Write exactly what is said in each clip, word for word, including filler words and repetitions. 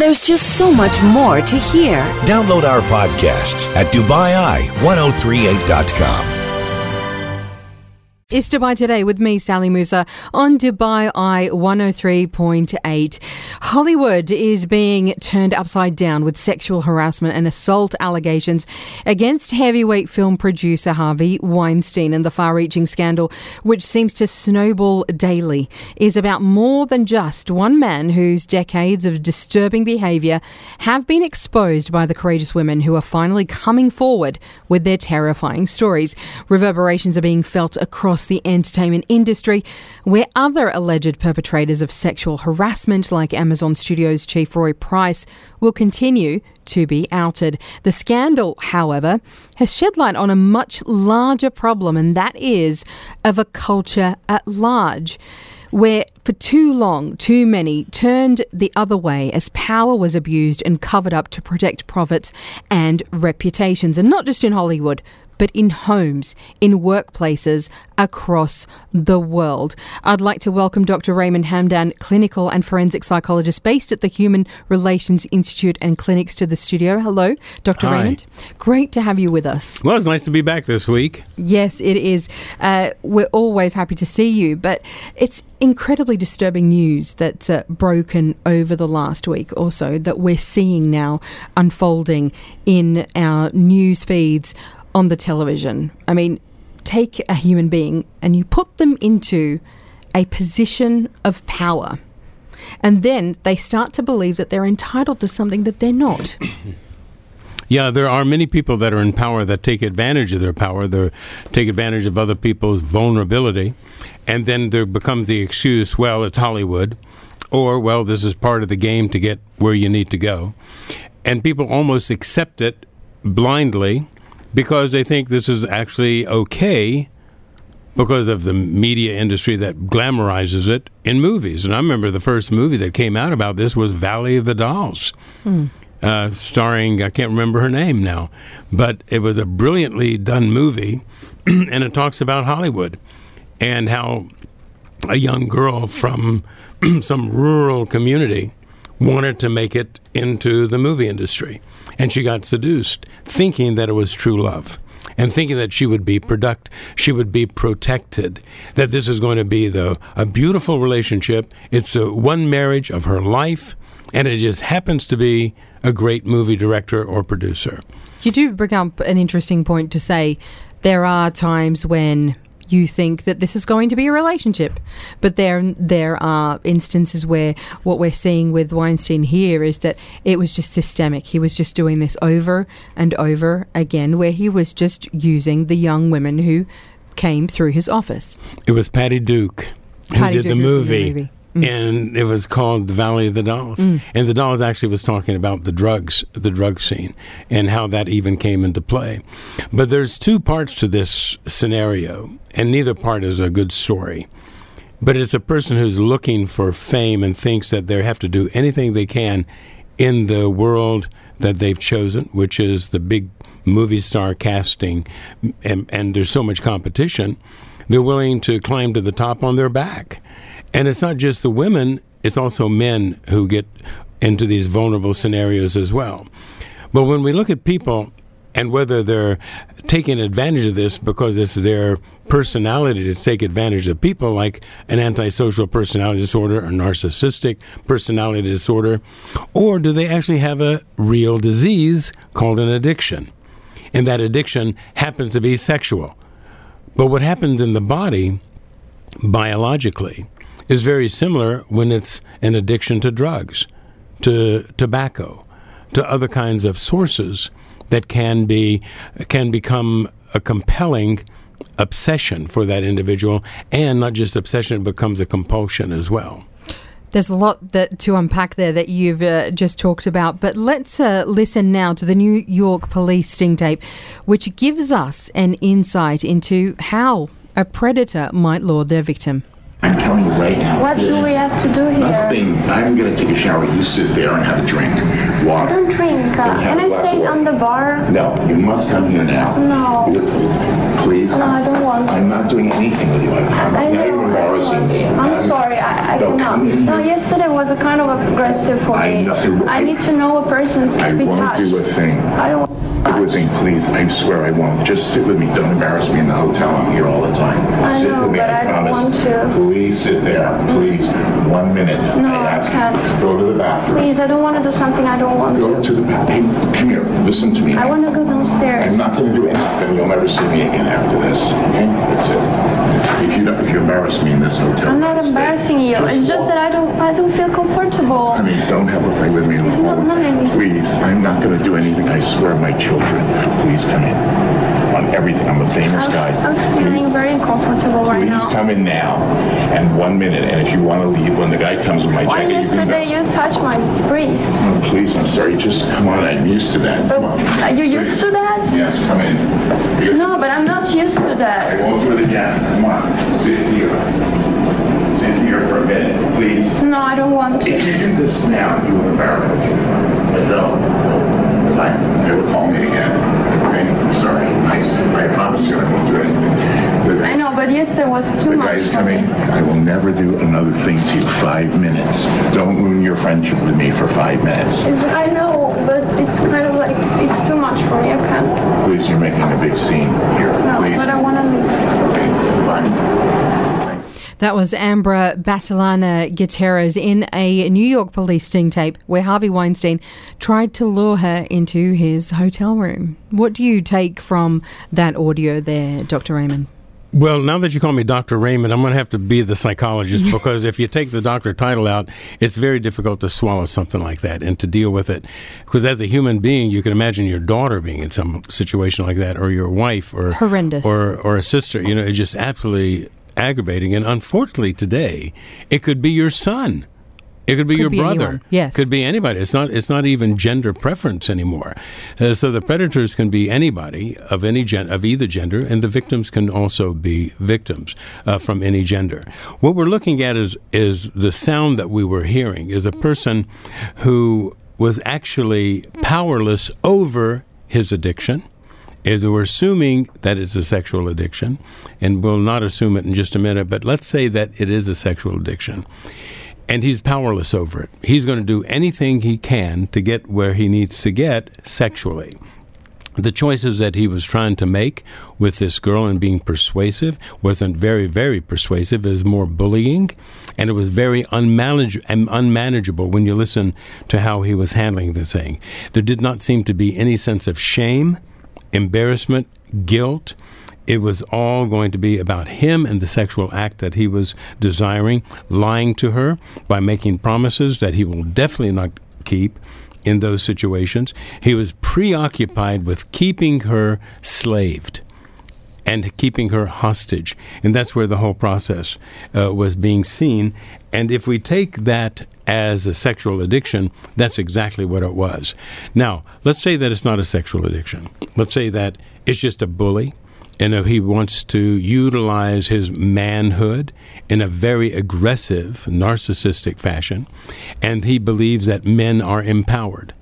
There's just so much more to hear. Download our podcasts at Dubai Eye ten thirty-eight dot com. It's Dubai Today with me, Sally Musa, on Dubai Eye one oh three point eight. Hollywood is being turned upside down with sexual harassment and assault allegations against heavyweight film producer Harvey Weinstein, and the far-reaching scandal, which seems to snowball daily, is about more than just one man whose decades of disturbing behaviour have been exposed by the courageous women who are finally coming forward with their terrifying stories. Reverberations are being felt across the entertainment industry, where other alleged perpetrators of sexual harassment, like Amazon Studios chief Roy Price, will continue to be outed. The scandal, however, has shed light on a much larger problem, and that is of a culture at large, where for too long, too many turned the other way as power was abused and covered up to protect profits and reputations. And not just in Hollywood, but in homes, in workplaces across the world. I'd like to welcome Doctor Raymond Hamdan, clinical and forensic psychologist based at the Human Relations Institute and Clinics, to the studio. Hello, Doctor Hi. Raymond. Great to have you with us. Well, it's nice to be back this week. Yes, it is. Uh, we're always happy to see you, but it's incredibly disturbing news that's uh, broken over the last week or so that we're seeing now unfolding in our news feeds on the television. I mean, take a human being and you put them into a position of power, and then they start to believe that they're entitled to something that they're not. Yeah, there are many people that are in power that take advantage of their power. They take advantage of other people's vulnerability, and then there becomes the excuse, well, it's Hollywood, or, well, this is part of the game to get where you need to go. And people almost accept it blindly because they think this is actually okay because of the media industry that glamorizes it in movies. And I remember the first movie that came out about this was Valley of the Dolls, hmm. uh, starring, I can't remember her name now, but it was a brilliantly done movie, and it talks about Hollywood and how a young girl from some rural community wanted to make it into the movie industry. And she got seduced, thinking that it was true love, and thinking that she would be product, she would be protected, that this is going to be the a beautiful relationship. It's a one marriage of her life, and it just happens to be a great movie director or producer. You do bring up an interesting point to say there are times when you think that this is going to be a relationship, but there there are instances where what we're seeing with Weinstein here is that it was just systemic. He was just doing this over and over again, where he was just using the young women who came through his office. It was Patty Duke who Patty did Duke the movie. The movie. Mm. And it was called The Valley of the Dolls. Mm. And the Dolls actually was talking about the drugs, the drug scene, and how that even came into play. But there's two parts to this scenario, and neither part is a good story. But it's a person who's looking for fame and thinks that they have to do anything they can in the world that they've chosen, which is the big movie star casting, and, and there's so much competition, they're willing to climb to the top on their back. And it's not just the women, it's also men who get into these vulnerable scenarios as well. But when we look at people and whether they're taking advantage of this because it's their personality to take advantage of people, like an antisocial personality disorder or narcissistic personality disorder, or do they actually have a real disease called an addiction? And that addiction happens to be sexual. But what happens in the body biologically is very similar when it's an addiction to drugs, to tobacco, to other kinds of sources that can be can become a compelling obsession for that individual, and not just obsession, it becomes a compulsion as well. There's a lot that to unpack there that you've uh, just talked about, but let's uh, listen now to the New York police sting tape, which gives us an insight into how a predator might lure their victim. I'm telling you right now. What do we have to do here? Nothing. I'm going to take a shower. You sit there and have a drink. Water. I don't drink. Uh, Don't have can a I glass stay of on the water. bar? No, you must come here now. No. Please. No, I don't want to. I'm not doing anything with you. I'm, I'm I now know, you're I embarrassing don't me. want to. I'm sorry, I, I No, cannot. come in No, here. yesterday was a kind of aggressive for I me. know. I need to know a person to I be won't touched. do a thing. I don't want Do a thing, please. I swear I won't. Just sit with me. Don't embarrass me in the hotel. I'm here all the time. I sit know, with me. but I, I don't promise. want to. Please sit there. Please. One minute. No, I I ask can't. you. Go to the bathroom. Please, I don't want to do something I don't want Go to. to the bathroom. Hey, come here. Listen to me. I want to go I'm downstairs. not going to do anything. You'll never see me again after this. Okay? That's it. If you don't, if you embarrass me in this hotel, I'm not stay. embarrassing you. It's just walk. that I don't I don't feel comfortable. I mean, don't have a fight with me in the It's not hallway. nice. Please, I'm not going to do anything. I swear, my children. Please come in. On everything. I'm a famous I'm, guy. I'm feeling very uncomfortable right Please now. come in now. And one minute. And if you want to leave, when the guy comes with my Why jacket, you can yesterday go. you touched my breast? Oh, please, I'm sorry. Just come on. I'm used to that. Come on. Are you used to that? Yes, come in. Because No, but I'm not used to I that. won't do it again. Come on. Sit here. Sit here for a minute, please. No, I don't want to. If you do this now, you will embarrass me. I know. I, they will call me again. Okay? I'm sorry. I, I promise you I won't do anything. The, I know, but yesterday was too the much guy's for coming. me. I will never do another thing to you. Five minutes. Don't ruin your friendship with me for five minutes. It's, I know, but it's kind of like, it's too much for me. I can't. Please, you're making a big scene here. No, Please. but I want to leave. Okay, bye. That was Ambra Batalana Gutierrez in a New York police sting tape where Harvey Weinstein tried to lure her into his hotel room. What do you take from that audio there, Doctor Raymond? Well, now that you call me Doctor Raymond, I'm going to have to be the psychologist because if you take the doctor title out, it's very difficult to swallow something like that and to deal with it. Because as a human being, you can imagine your daughter being in some situation like that, or your wife, or Horrendous. or or a sister. You know, it's just absolutely aggravating. And unfortunately, today, it could be your son. It could be Could your be brother. anyone, yes. Could be anybody. It's not. It's not even gender preference anymore. Uh, so the predators can be anybody of any gen- of either gender, and the victims can also be victims uh, from any gender. What we're looking at is is the sound that we were hearing is a person who was actually powerless over his addiction. Is we're assuming that it's a sexual addiction, and we'll not assume it in just a minute. But let's say that it is a sexual addiction. And he's powerless over it. He's going to do anything he can to get where he needs to get sexually. The choices that he was trying to make with this girl and being persuasive wasn't very, very persuasive. It was more bullying, and it was very unmanage- unmanageable when you listen to how he was handling the thing. There did not seem to be any sense of shame, embarrassment, guilt. It was all going to be about him and the sexual act that he was desiring, lying to her by making promises that he will definitely not keep in those situations. He was preoccupied with keeping her slaved and keeping her hostage. And that's where the whole process uh, was being seen. And if we take that as a sexual addiction, that's exactly what it was. Now, let's say that it's not a sexual addiction. Let's say that it's just a bully. And he wants to utilize his manhood in a very aggressive, narcissistic fashion. And he believes that men are empowered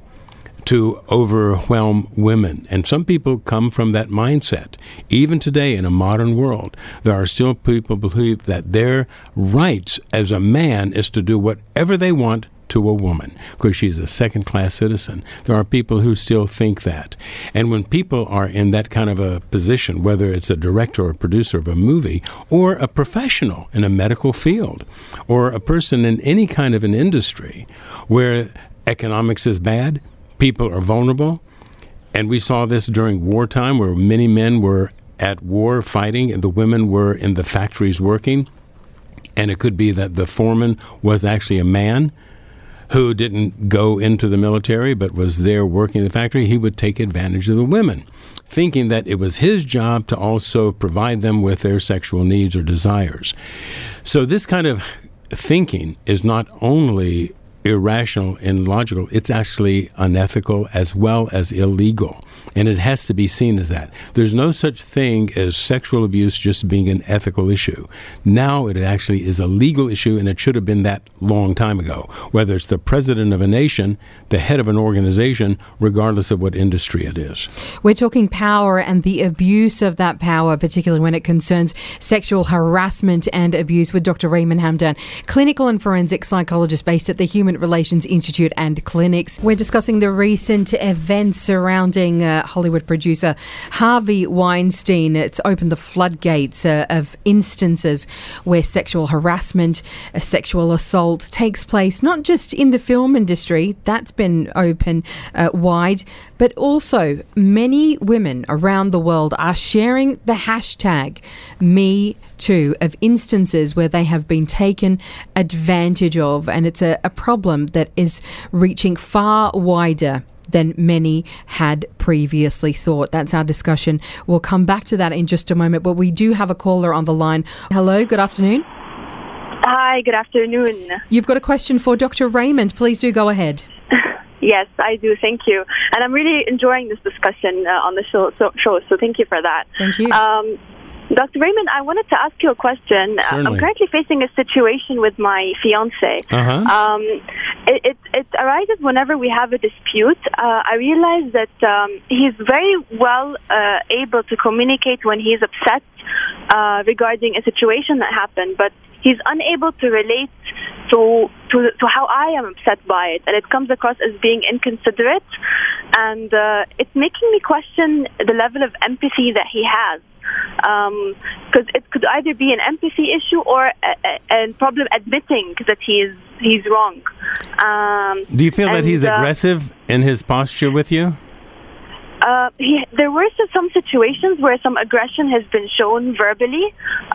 to overwhelm women. And some people come from that mindset. Even today in a modern world, there are still people who believe that their rights as a man is to do whatever they want to a woman because she's a second-class citizen. There are people who still think that. And when people are in that kind of a position, whether it's a director or a producer of a movie or a professional in a medical field or a person in any kind of an industry where economics is bad, people are vulnerable, and we saw this during wartime where many men were at war fighting and the women were in the factories working, and it could be that the foreman was actually a man who didn't go into the military but was there working in the factory. He would take advantage of the women, thinking that it was his job to also provide them with their sexual needs or desires. So this kind of thinking is not only irrational and illogical. It's actually unethical as well as illegal. And it has to be seen as that. There's no such thing as sexual abuse just being an ethical issue. Now it actually is a legal issue, and it should have been that long time ago, whether it's the president of a nation, the head of an organization, regardless of what industry it is. We're talking power and the abuse of that power, particularly when it concerns sexual harassment and abuse, with Doctor Raymond Hamdan, clinical and forensic psychologist based at the Human Relations Institute and Clinics. We're discussing the recent events surrounding uh, Hollywood producer Harvey Weinstein. It's opened the floodgates uh, of instances where sexual harassment, uh, sexual assault takes place, not just in the film industry, that's been open uh, wide, but also many women around the world are sharing the hashtag Me Too of instances where they have been taken advantage of, and it's a, a problem that is reaching far wider than many had previously thought. That's our discussion. We'll come back to that in just a moment, but we do have a caller on the line. Hello, good afternoon. Hi, good afternoon. You've got a question for Doctor Raymond. Please do go ahead. Yes, I do. Thank you. And I'm really enjoying this discussion uh, on the show so, show, so thank you for that. Thank you. Um, Doctor Raymond, I wanted to ask you a question. Certainly. I'm currently facing a situation with my fiancé. Uh-huh. Um, it, it, it arises whenever we have a dispute. Uh, I realize that um, he's very well uh, able to communicate when he's upset uh, regarding a situation that happened, but he's unable to relate to, to to how I am upset by it, and it comes across as being inconsiderate, and uh, it's making me question the level of empathy that he has. Because um, it could either be an empathy issue or a, a, a problem admitting that he's he's wrong. Um, Do you feel and, that he's uh, aggressive in his posture with you? Uh, he, there were some situations where some aggression has been shown verbally.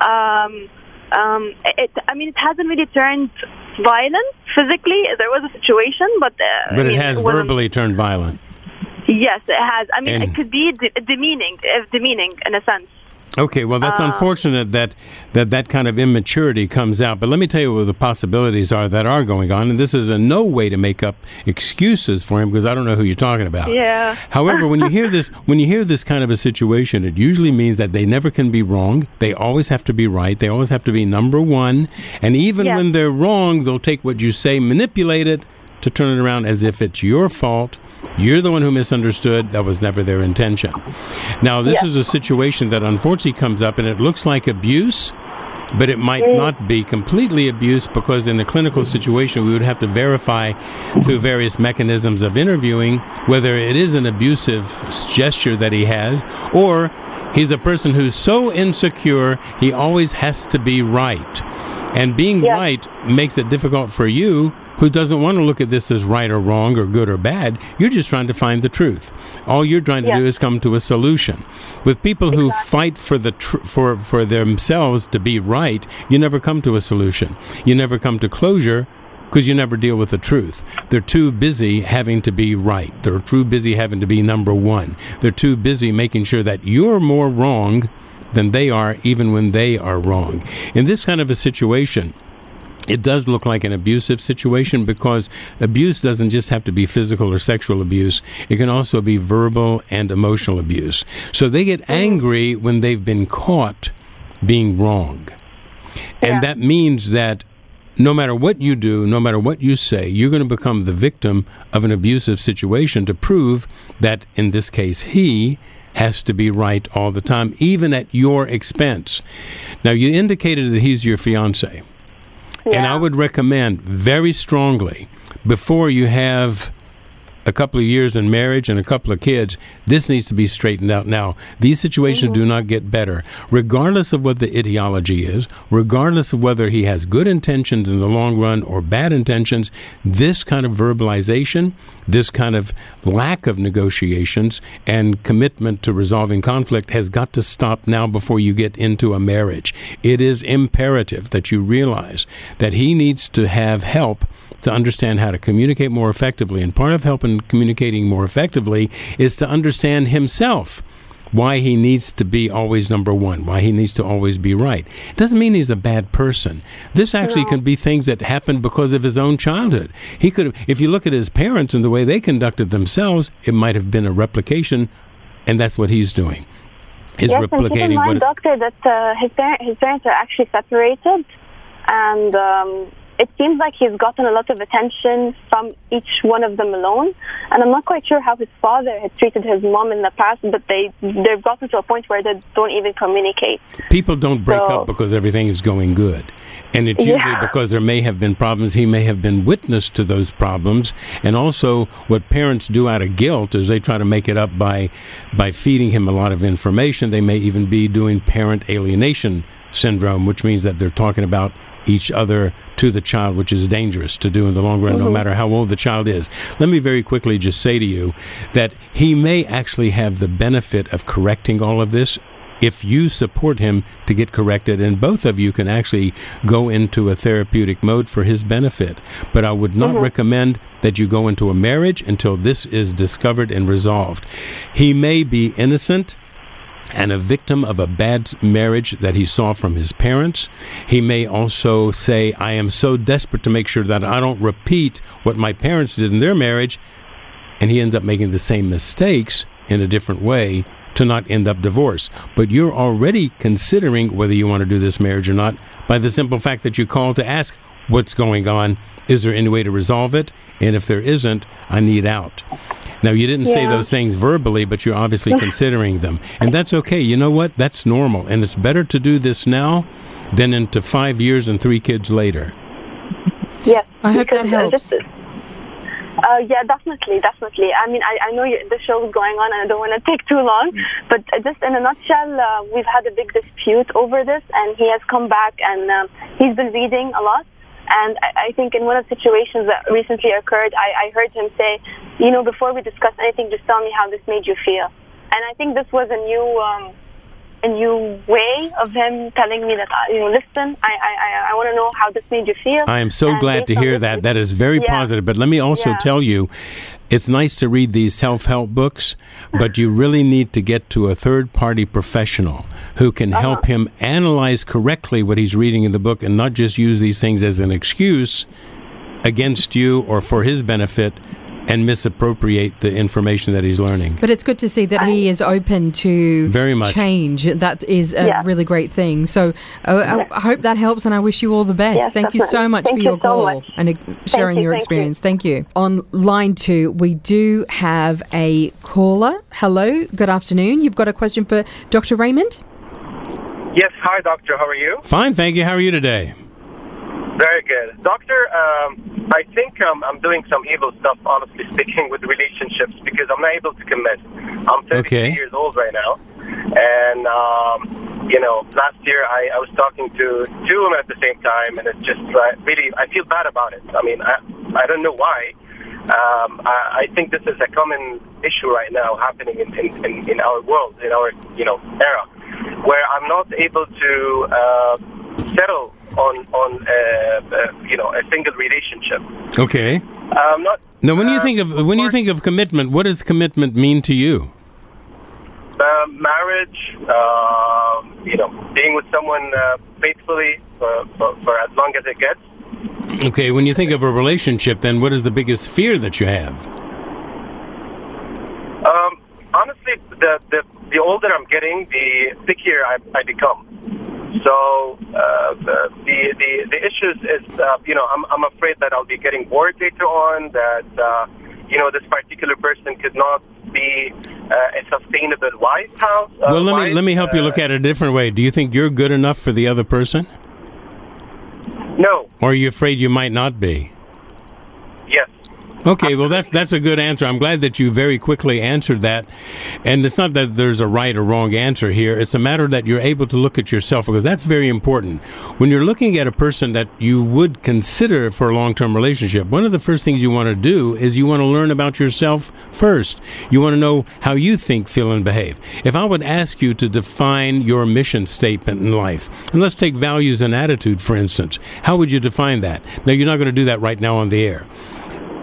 Um, um, it, I mean, it hasn't really turned violent physically. There was a situation, but uh, But I it mean, has it wasn't- verbally turned violent. Yes, it has. I mean, And- it could be de- demeaning, uh, demeaning in a sense. Okay, well, that's Uh, unfortunate that, that that kind of immaturity comes out. But let me tell you what the possibilities are that are going on. And this is in no way to make up excuses for him, because I don't know who you're talking about. Yeah. However, when you hear this, when you hear this kind of a situation, it usually means that they never can be wrong. They always have to be right. They always have to be number one. And even Yes. when they're wrong, they'll take what you say, manipulate it to turn it around as if it's your fault. You're the one who misunderstood. That was never their intention. Now, this Yes. is a situation that unfortunately comes up, and it looks like abuse, but it might Mm. not be completely abuse, because in a clinical situation, we would have to verify through various mechanisms of interviewing whether it is an abusive gesture that he has, or he's a person who's so insecure, he always has to be right. And being Yes. right makes it difficult for you, who doesn't want to look at this as right or wrong or good or bad. You're just trying to find the truth. All you're trying to Yeah. do is come to a solution. With people who fight for the tr- for for themselves to be right, you never come to a solution. You never come to closure, because you never deal with the truth. They're too busy having to be right. They're too busy having to be number one. They're too busy making sure that you're more wrong than they are, even when they are wrong. In this kind of a situation, it does look like an abusive situation, because abuse doesn't just have to be physical or sexual abuse. It can also be verbal and emotional abuse. So they get angry when they've been caught being wrong. And Yeah. that means that no matter what you do, no matter what you say, you're going to become the victim of an abusive situation to prove that, in this case, he has to be right all the time, even at your expense. Now, you indicated that he's your fiancé. And I would recommend very strongly, before you have a couple of years in marriage and a couple of kids, this needs to be straightened out now. These situations mm-hmm. do not get better, regardless of what the ideology is, regardless of whether he has good intentions in the long run or bad intentions. This kind of verbalization, this kind of lack of negotiations and commitment to resolving conflict has got to stop now before you get into a marriage. It is imperative that you realize that he needs to have help to understand how to communicate more effectively. And part of helping communicating more effectively is to understand himself. why he needs to be always number one, why he needs to always be right. It doesn't mean he's a bad person. This actually No. can be things that happened because of his own childhood. He could have, if you look at his parents and the way they conducted themselves, it might have been a replication, and that's what he's doing. Is yes, and keep in replicating mind, what. doctor, that uh, his, par- his parents are actually separated, and um, it seems like he's gotten a lot of attention from each one of them alone. And I'm not quite sure how his father had treated his mom in the past, but they, they've gotten to a point where they don't even communicate. People don't break So- up because everything is going good. And it's usually Yeah. because there may have been problems. He may have been witness to those problems. And also what parents do out of guilt is they try to make it up by by feeding him a lot of information. They may even be doing parent alienation syndrome, which means that they're talking about each other to the child, which is dangerous to do in the long run, Mm-hmm. no matter how old the child is. Let me very quickly just say to you that he may actually have the benefit of correcting all of this if you support him to get corrected, and both of you can actually go into a therapeutic mode for his benefit. But I would not Mm-hmm. recommend that you go into a marriage until this is discovered and resolved. He may be innocent and a victim of a bad marriage that he saw from his parents. He may also say, I am so desperate to make sure that I don't repeat what my parents did in their marriage, and he ends up making the same mistakes in a different way to not end up divorced. But you're already considering whether you want to do this marriage or not by the simple fact that you called to ask what's going on. Is there any way to resolve it? And if there isn't, I need out. Now, you didn't say Yeah. those things verbally, but you're obviously considering them. And that's okay. You know what? That's normal. And it's better to do this now than into five years and three kids later. Yes. I hope because, that uh, helps. just- Uh, yeah, definitely, definitely. I mean, I, I know you, the show is going on, and I don't want to take too long. But uh, just in a nutshell, uh, we've had a big dispute over this, and he has come back, and um, he's been reading a lot. And I, I think in one of the situations that recently occurred, I, I heard him say, you know, before we discuss anything, just tell me how this made you feel. And I think this was a new, um, a new way of him telling me that, uh, you know, listen, I, I, I want to know how this made you feel. I am so And glad to based on hear this- that. That is very Yeah. positive. But let me also Yeah. tell you, it's nice to read these self-help books, but you really need to get to a third-party professional who can Uh-huh. help him analyze correctly what he's reading in the book and not just use these things as an excuse against you or for his benefit and misappropriate the information that he's learning. But it's good to see that he is open to Very much. change. That is a Yeah. really great thing. So uh, I, I hope that helps, and I wish you all the best. Yes, Thank you so definitely. much Thank for you your so call much. and uh, sharing you, your thank you. experience. Thank you. On line two, we do have a caller. Hello, good afternoon. You've got a question for Doctor Raymond? Yes, hi doctor, how are you? Fine, thank you. How are you today? Very good. Doctor, um, I think um, I'm doing some evil stuff, honestly speaking, with relationships because I'm not able to commit. I'm thirty-three Okay. years old right now. And, um, you know, last year I, I was talking to two women at the same time, and it's just uh, really, I feel bad about it. I mean, I, I don't know why. Um, I, I think this is a common issue right now happening in, in, in, in our world, in our, you know, era, where I'm not able to uh, settle on on uh, uh, you know, a single relationship. Okay. Um, not Now, when you uh, think of when you for- think of commitment, what does commitment mean to you? uh, marriage, uh, you know, being with someone uh, faithfully for, for, for as long as it gets. Okay, when you think of a relationship, then what is the biggest fear that you have? Um, honestly, the, the the older I'm getting, the pickier I, I become. So uh, the, the the the issues is, uh, you know, I'm I'm afraid that I'll be getting bored later on. That uh, you know, this particular person could not be uh, a sustainable wife house. Uh, Well, let me wife, let me help you uh, look at it a different way. Do you think you're good enough for the other person, No. or are you afraid you might not be? Yes. Okay, well that's that's a good answer. I'm glad that you very quickly answered that. And it's not that there's a right or wrong answer here. It's a matter that you're able to look at yourself, because that's very important. When you're looking at a person that you would consider for a long-term relationship, one of the first things you want to do is you want to learn about yourself first. You want to know how you think, feel, and behave. If I would ask you to define your mission statement in life, and let's take values and attitude, for instance, how would you define that? Now, you're not going to do that right now on the air.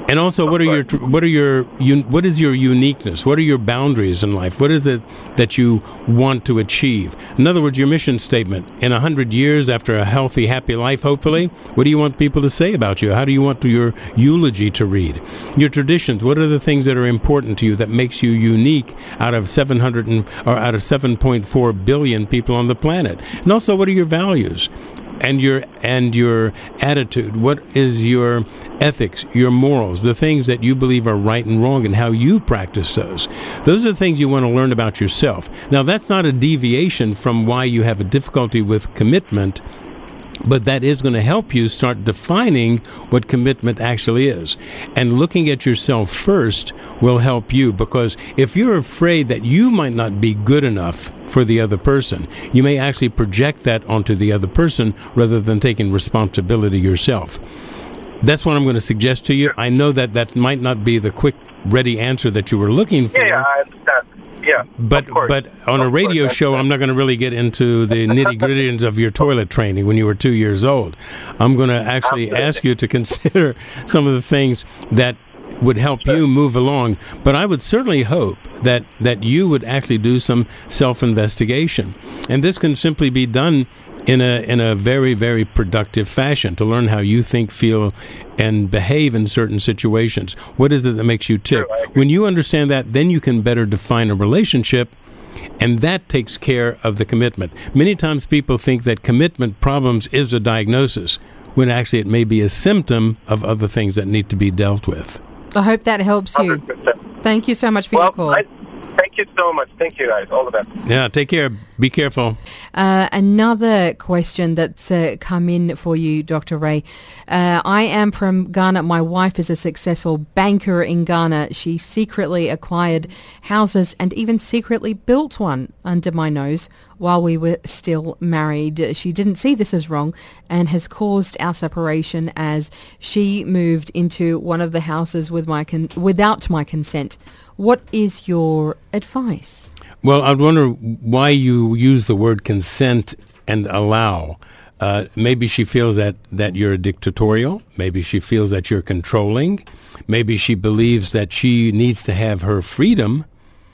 And also, what are your what are your what is your uniqueness? What are your boundaries in life? What is it that you want to achieve? In other words, your mission statement. In a hundred years, after a healthy, happy life, hopefully, what do you want people to say about you? How do you want your eulogy to read? Your traditions. What are the things that are important to you that makes you unique out of seven hundred and, or out of seven point four billion people on the planet? And also, what are your values? And your and your attitude. What is your ethics, your morals, the things that you believe are right and wrong, and how you practice those? Those are the things you want to learn about yourself. Now, that's not a deviation from why you have a difficulty with commitment, but that is going to help you start defining what commitment actually is. And looking at yourself first will help you, because if you're afraid that you might not be good enough for the other person, you may actually project that onto the other person rather than taking responsibility yourself. That's what I'm going to suggest to you. I know that that might not be the quick, ready answer that you were looking for. Yeah, yeah, I understand. Yeah, but but on a radio show, I'm not going to really get into the nitty-gritties of your toilet training when you were two years old. I'm going to actually Absolutely. ask you to consider some of the things that would help you move along. But I would certainly hope that, that you would actually do some self-investigation. And this can simply be done in a in a very, very productive fashion to learn how you think, feel, and behave in certain situations. What is it that makes you tick? When you understand that, then you can better define a relationship, and that takes care of the commitment. Many times people think that commitment problems is a diagnosis, when actually it may be a symptom of other things that need to be dealt with. I hope that helps you. one hundred percent. Thank you so much for well, your call. I, thank you so much. Thank you, guys. All the best. Yeah, take care. Be careful. Uh, another question that's uh, come in for you, Doctor Ray. Uh, I am from Ghana. My wife is a successful banker in Ghana. She secretly acquired houses and even secretly built one under my nose while we were still married. She didn't see this as wrong and has caused our separation as she moved into one of the houses with my con- without my consent. What is your advice? Well, I wonder why you use the word consent and allow. Uh, maybe she feels that, that you're dictatorial. Maybe she feels that you're controlling. Maybe she believes that she needs to have her freedom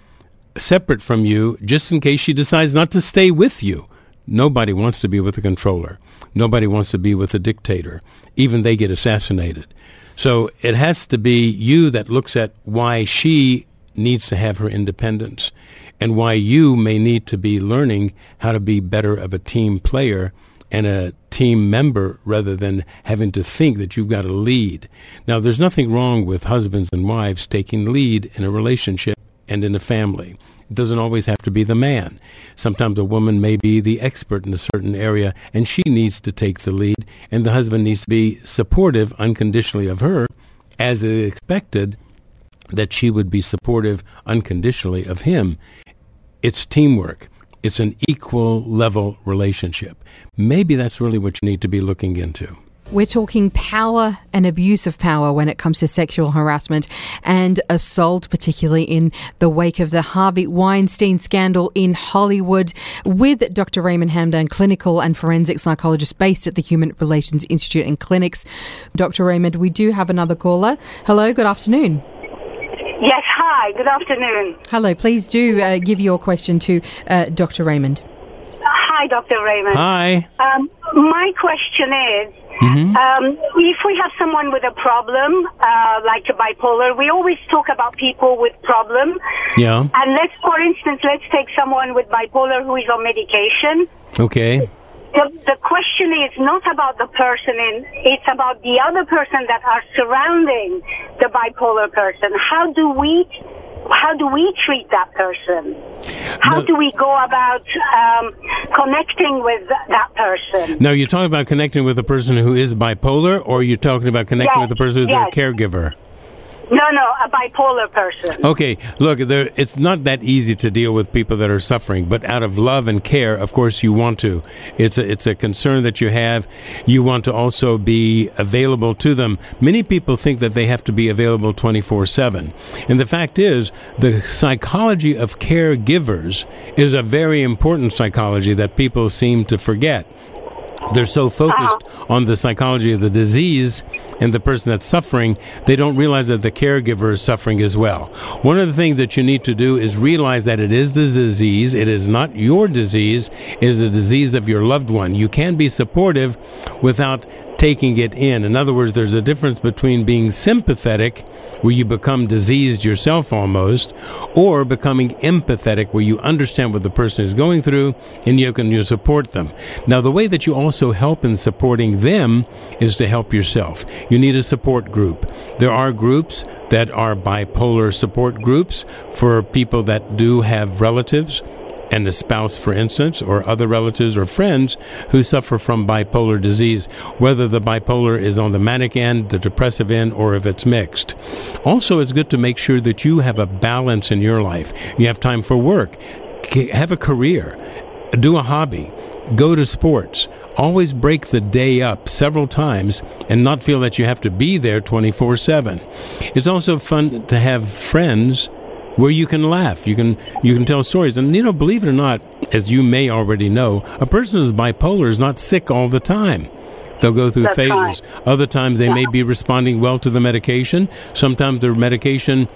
separate from you just in case she decides not to stay with you. Nobody wants to be with a controller. Nobody wants to be with a dictator. Even they get assassinated. So it has to be you that looks at why she needs to have her independence, and why you may need to be learning how to be better of a team player and a team member rather than having to think that you've got to lead. Now, there's nothing wrong with husbands and wives taking lead in a relationship and in a family. It doesn't always have to be the man. Sometimes a woman may be the expert in a certain area, and she needs to take the lead, and the husband needs to be supportive unconditionally of her, as is expected that she would be supportive unconditionally of him. It's teamwork. It's an equal level relationship. Maybe that's really what you need to be looking into. We're talking power and abuse of power when it comes to sexual harassment and assault, particularly in the wake of the Harvey Weinstein scandal in Hollywood, with Doctor Raymond Hamdan, clinical and forensic psychologist based at the Human Relations Institute and Clinics. Doctor Raymond, we do have another caller. Hello, good afternoon. Yes, hi, good afternoon. Hello, please do uh, give your question to uh, Doctor Raymond. Hi, Doctor Raymond. Hi. Um, my question is, mm-hmm. um, if we have someone with a problem, uh, like a bipolar, we always talk about people with problems. Yeah. And let's, for instance, let's take someone with bipolar who is on medication. Okay. The, the question is not about the person, in, it's about the other person that are surrounding the bipolar person. How do we, how do we treat that person? How no. do we go about um, connecting with that person? Now, you're talking about connecting with a person who is bipolar, or you're talking about connecting yes, with a person who's yes. a caregiver? No, no, a bipolar person. Okay, look, there, it's not that easy to deal with people that are suffering, but out of love and care, of course, you want to. It's a, it's a concern that you have. You want to also be available to them. Many people think that they have to be available twenty-four seven. And the fact is, the psychology of caregivers is a very important psychology that people seem to forget. they're so focused uh-huh. on the psychology of the disease and the person that's suffering, they don't realize that the caregiver is suffering as well. One of the things that you need to do is realize that it is the disease. It is not your disease. It is the disease of your loved one. You can be supportive without taking it in. In other words, there's a difference between being sympathetic, where you become diseased yourself almost, or becoming empathetic, where you understand what the person is going through and you can you support them. Now, the way that you also help in supporting them is to help yourself. You need a support group. There are groups that are bipolar support groups for people that do have relatives and a spouse, for instance, or other relatives or friends who suffer from bipolar disease, whether the bipolar is on the manic end, the depressive end, or if it's mixed. Also, it's good to make sure that you have a balance in your life. You have time for work, have a career, do a hobby, go to sports. Always break the day up several times and not feel that you have to be there twenty-four seven. It's also fun to have friends where you can laugh, you can you can tell stories. And, you know, believe it or not, as you may already know, a person who's bipolar is not sick all the time. They'll go through That's phases. Right. Other times they yeah. may be responding well to the medication. Sometimes their medication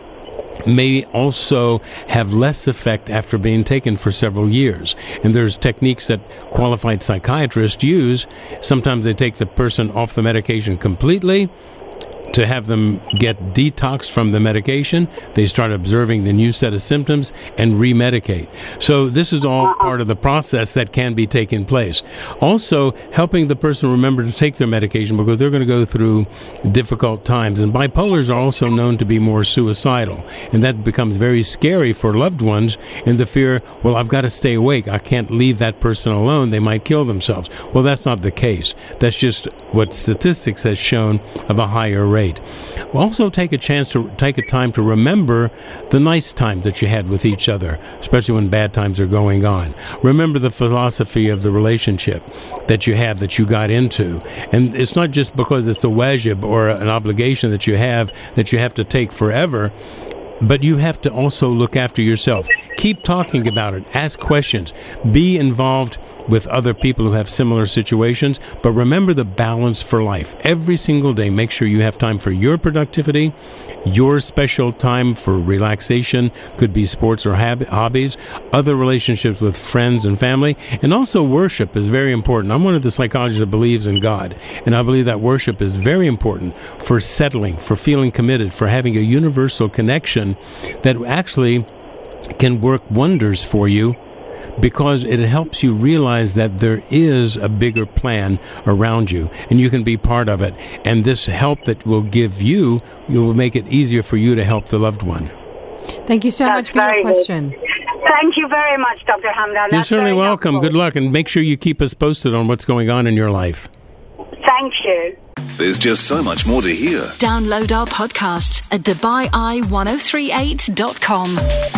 may also have less effect after being taken for several years. And there's techniques that qualified psychiatrists use. Sometimes they take the person off the medication completely to have them get detox from the medication. They start observing the new set of symptoms and remedicate. So this is all part of the process that can be taking place. Also, helping the person remember to take their medication because they're going to go through difficult times. And bipolars are also known to be more suicidal. And that becomes very scary for loved ones in the fear, well, I've got to stay awake. I can't leave that person alone. They might kill themselves. Well, that's not the case. That's just what statistics has shown of a higher rate. Also take a chance to take a time to remember the nice times that you had with each other, especially when bad times are going on. Remember the philosophy of the relationship that you have, that you got into. And it's not just because it's a wajib or an obligation that you have that you have to take forever, but you have to also look after yourself. Keep talking about it. Ask questions. Be involved with other people who have similar situations. But remember the balance for life. Every single day, make sure you have time for your productivity, your special time for relaxation, could be sports or hab- hobbies, other relationships with friends and family, and also worship is very important. I'm one of the psychologists that believes in God, and I believe that worship is very important for settling, for feeling committed, for having a universal connection that actually can work wonders for you, because it helps you realize that there is a bigger plan around you and you can be part of it. And this help that will give you, it will make it easier for you to help the loved one. Thank you so That's much for your question. Good. Thank you very much, Doctor Hamdan. You're certainly welcome. Helpful. Good luck, and make sure you keep us posted on what's going on in your life. Thank you. There's just so much more to hear. Download our podcasts at Dubai I ten thirty-eight dot com.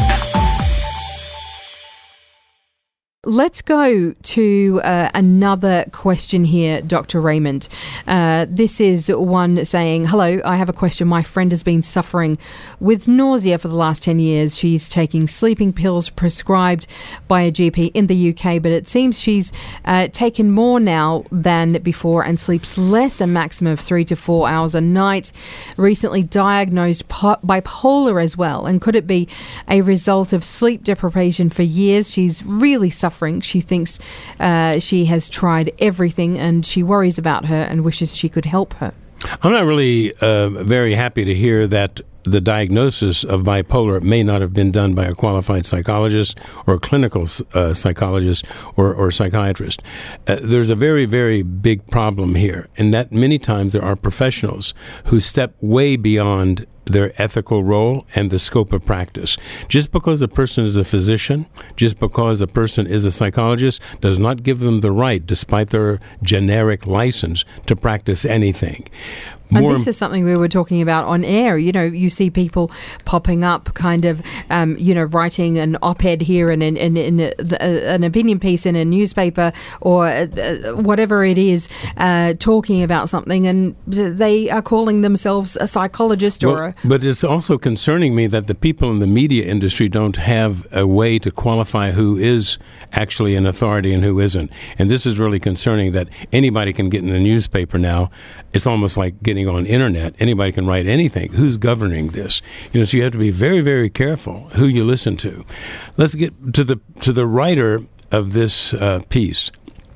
Let's go to uh, another question here, Doctor Raymond. Uh, this is one saying, hello, I have a question. My friend has been suffering with nausea for the last ten years. She's taking sleeping pills prescribed by a G P in the U K, but it seems she's uh, taken more now than before and sleeps less, a maximum of three to four hours a night. Recently diagnosed po- bipolar as well. And could it be a result of sleep deprivation for years? She's really suffering. She thinks uh, she has tried everything and she worries about her and wishes she could help her. I'm not really uh, very happy to hear that the diagnosis of bipolar may not have been done by a qualified psychologist or a clinical uh, psychologist or, or psychiatrist. Uh, there's a very, very big problem here, in that many times there are professionals who step way beyond their ethical role and the scope of practice. Just because a person is a physician, just because a person is a psychologist, does not give them the right, despite their generic license, to practice anything. And this is something we were talking about on air. You know, you see people popping up kind of, um, you know, writing an op-ed here and in, in, in a, a, an opinion piece in a newspaper or uh, whatever it is, uh, talking about something, and they are calling themselves a psychologist or well, a... But it's also concerning me that the people in the media industry don't have a way to qualify who is actually an authority and who isn't. And this is really concerning that anybody can get in the newspaper now. It's almost like getting on internet. Anybody can write anything. Who's governing this? You know, so you have to be very, very careful who you listen to. Let's get to the to the writer of this uh, piece.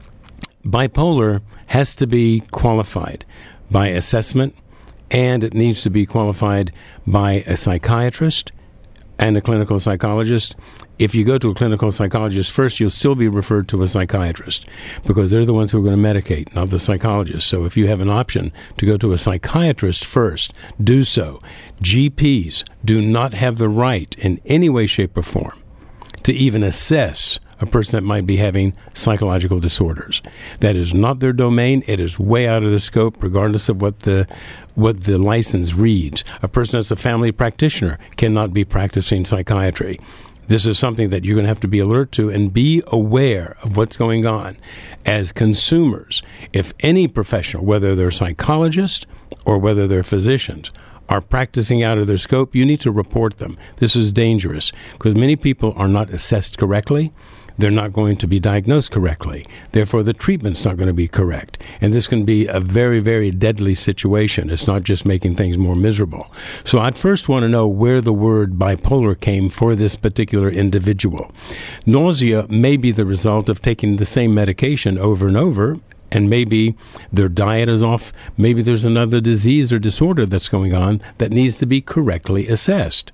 Bipolar has to be qualified by assessment, and it needs to be qualified by a psychiatrist and a clinical psychologist. If you go to a clinical psychologist first, you'll still be referred to a psychiatrist because they're the ones who are going to medicate, not the psychologist. So if you have an option to go to a psychiatrist first, do so. G Ps do not have the right in any way, shape, or form to even assess a person that might be having psychological disorders. That is not their domain. It is way out of the scope, regardless of what the what the license reads. A person that's a family practitioner cannot be practicing psychiatry. This is something that you're going to have to be alert to and be aware of what's going on. As consumers, if any professional, whether they're psychologists or whether they're physicians, are practicing out of their scope, you need to report them. This is dangerous because many people are not assessed correctly. They're not going to be diagnosed correctly. Therefore, the treatment's not going to be correct. And this can be a very, very deadly situation. It's not just making things more miserable. So I'd first want to know where the word bipolar came for this particular individual. Nausea may be the result of taking the same medication over and over, and maybe their diet is off. Maybe there's another disease or disorder that's going on that needs to be correctly assessed.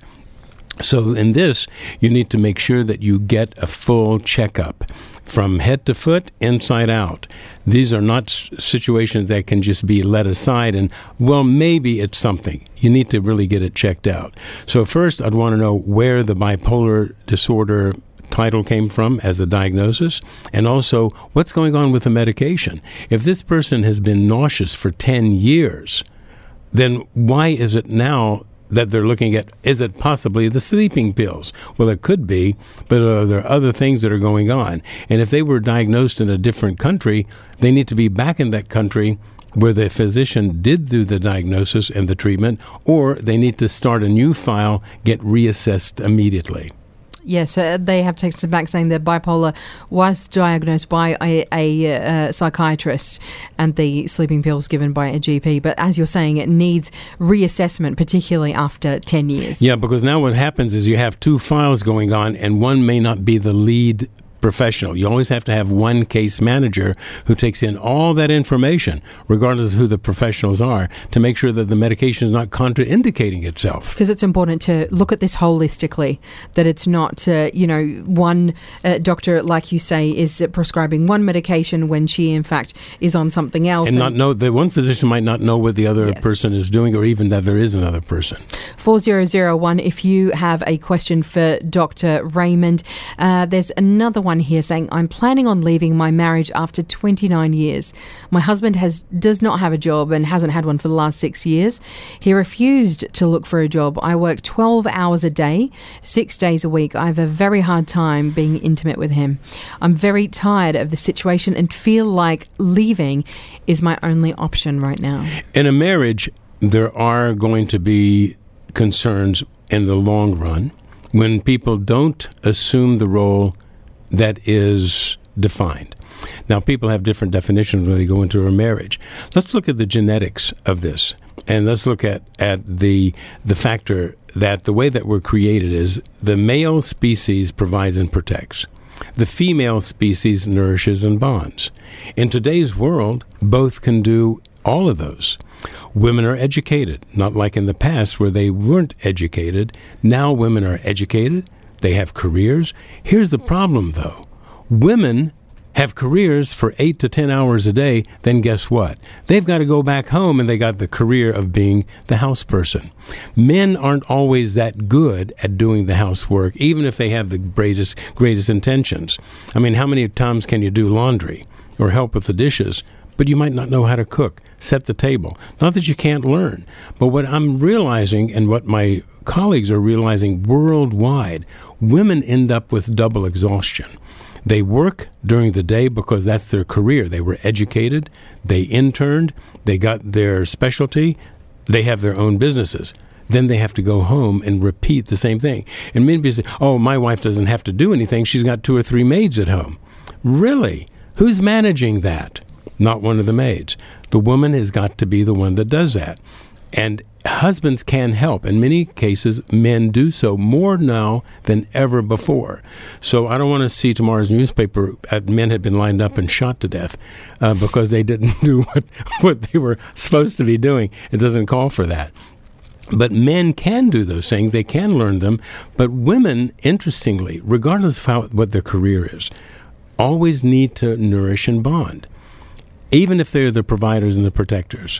So in this, you need to make sure that you get a full checkup from head to foot, inside out. These are not situations that can just be let aside and, well, maybe it's something. You need to really get it checked out. So first, I'd want to know where the bipolar disorder title came from as a diagnosis, and also what's going on with the medication. If this person has been nauseous for ten years, then why is it now that they're looking at, is it possibly the sleeping pills? Well, it could be, but uh, there are other things that are going on. And if they were diagnosed in a different country, they need to be back in that country where the physician did do the diagnosis and the treatment, or they need to start a new file, get reassessed immediately. Yes, uh, they have texted back saying that bipolar was diagnosed by a, a uh, psychiatrist and the sleeping pills given by a G P. But as you're saying, it needs reassessment, particularly after ten years. Yeah, because now what happens is you have two files going on and one may not be the lead professional. You always have to have one case manager who takes in all that information, regardless of who the professionals are, to make sure that the medication is not contraindicating itself. Because it's important to look at this holistically, that it's not, uh, you know, one uh, doctor, like you say, is prescribing one medication when she, in fact, is on something else. And, and not know, the one physician might not know what the other yes. person is doing, or even that there is another person. four zero zero one, if you have a question for Doctor Raymond. Uh, there's another one here saying, I'm planning on leaving my marriage after twenty-nine years. My husband has does not have a job and hasn't had one for the last six years. He refused to look for a job. I work twelve hours a day, six days a week. I have a very hard time being intimate with him. I'm very tired of the situation and feel like leaving is my only option right now. In a marriage, there are going to be concerns in the long run when people don't assume the role that is defined. Now, people have different definitions when they go into a marriage. Let's look at the genetics of this, and let's look at, at the the factor that the way that we're created is the male species provides and protects. The female species nourishes and bonds. In today's world, both can do all of those. Women are educated, not like in the past where they weren't educated. Now women are educated. They have careers. Here's the problem, though. Women have careers for eight to ten hours a day. Then guess what? They've got to go back home, and they got the career of being the house person. Men aren't always that good at doing the housework, even if they have the greatest, greatest intentions. I mean, how many times can you do laundry or help with the dishes but you might not know how to cook, set the table. Not that you can't learn, but what I'm realizing and what my colleagues are realizing worldwide, women end up with double exhaustion. They work during the day because that's their career. They were educated, they interned, they got their specialty, they have their own businesses. Then they have to go home and repeat the same thing. And many people say, oh, my wife doesn't have to do anything. She's got two or three maids at home. Really? Who's managing that? Not one of the maids. The woman has got to be the one that does that. And husbands can help. In many cases, men do so more now than ever before. So I don't want to see tomorrow's newspaper uh, men had been lined up and shot to death uh, because they didn't do what, what they were supposed to be doing. It doesn't call for that. But men can do those things. They can learn them. But women, interestingly, regardless of how, what their career is, always need to nourish and bond, even if they're the providers and the protectors.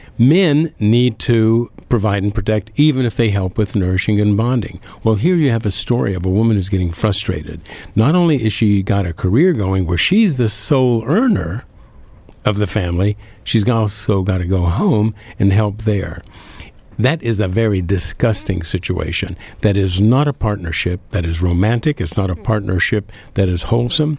Men need to provide and protect, even if they help with nourishing and bonding. Well, here you have a story of a woman who's getting frustrated. Not only is she got a career going where she's the sole earner of the family, she's also got to go home and help there. That is a very disgusting situation. That is not a partnership that is romantic. It's not a partnership that is wholesome.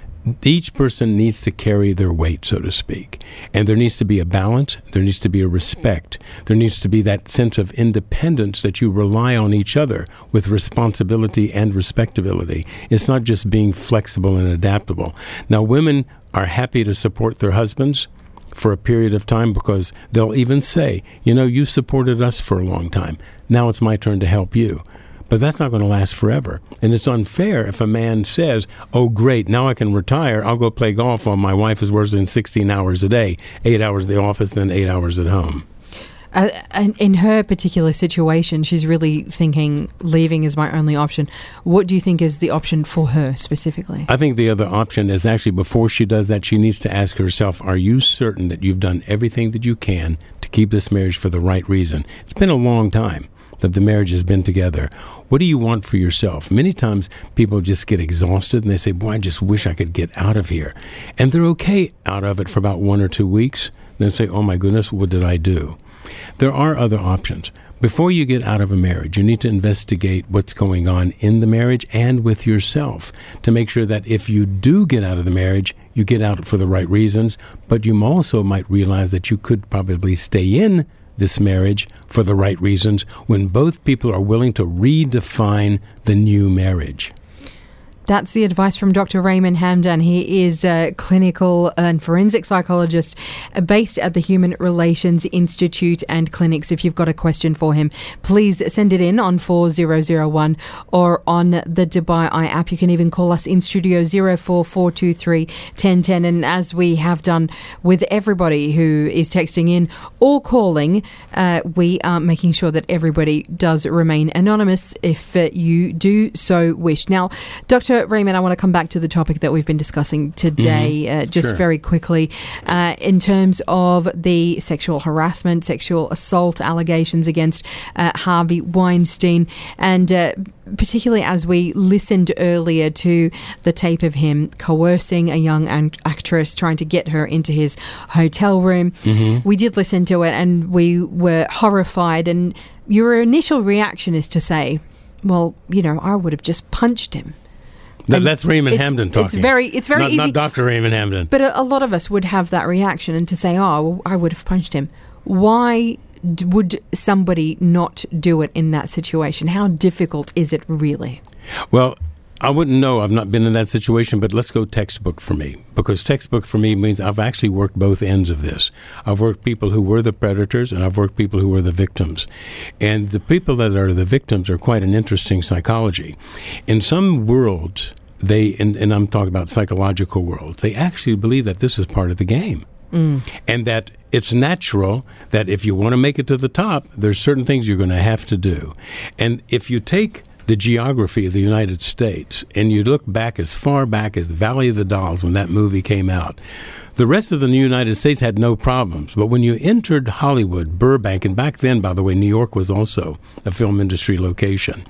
Each person needs to carry their weight, so to speak. And there needs to be a balance. There needs to be a respect. There needs to be that sense of independence that you rely on each other with responsibility and respectability. It's not just being flexible and adaptable. Now, women are happy to support their husbands for a period of time because they'll even say, you know, you supported us for a long time. Now it's my turn to help you. But that's not going to last forever. And it's unfair if a man says, oh, great, now I can retire. I'll go play golf while my wife is working sixteen hours a day, eight hours at the office, then eight hours at home. Uh, and in her particular situation, she's really thinking leaving is my only option. What do you think is the option for her specifically? I think the other option is actually before she does that, she needs to ask herself, are you certain that you've done everything that you can to keep this marriage for the right reason? It's been a long time that the marriage has been together. What do you want for yourself? Many times people just get exhausted and they say, boy, I just wish I could get out of here. And they're okay out of it for about one or two weeks. Then say, oh my goodness, what did I do? There are other options. Before you get out of a marriage, you need to investigate what's going on in the marriage and with yourself to make sure that if you do get out of the marriage, you get out for the right reasons, but you also might realize that you could probably stay in this marriage for the right reasons when both people are willing to redefine the new marriage. That's the advice from Doctor Raymond Hamdan. He is a clinical and forensic psychologist based at the Human Relations Institute and Clinics. If you've got a question for him, please send it in on four zero zero one or on the Dubai Eye app. You can even call us in studio zero four four two three one zero one zero. And as we have done with everybody who is texting in or calling, uh, we are making sure that everybody does remain anonymous if uh, you do so wish. Now, Doctor Raymond, I want to come back to the topic that we've been discussing today, mm-hmm. uh, just sure. very quickly, uh, in terms of the sexual harassment, sexual assault allegations against uh, Harvey Weinstein, and uh, particularly as we listened earlier to the tape of him coercing a young an- actress, trying to get her into his hotel room. Mm-hmm. We did listen to it and we were horrified, and your initial reaction is to say, well, you know, I would have just punched him. That, that's Raymond it's, Hamdan talking. It's very, it's very not, easy. Not Doctor Raymond Hamdan. But a, a lot of us would have that reaction and to say, oh, well, I would have punched him. Why d- would somebody not do it in that situation? How difficult is it really? Well, I wouldn't know. I've not been in that situation, but let's go textbook for me. Because textbook for me means I've actually worked both ends of this. I've worked people who were the predators, and I've worked people who were the victims. And the people that are the victims are quite an interesting psychology. In some worlds, they, and, and I'm talking about psychological worlds, they actually believe that this is part of the game. Mm. And that it's natural that if you want to make it to the top, there's certain things you're going to have to do. And if you take the geography of the United States, and you look back as far back as Valley of the Dolls when that movie came out, the rest of the United States had no problems. But when you entered Hollywood, Burbank, and back then, by the way, New York was also a film industry location,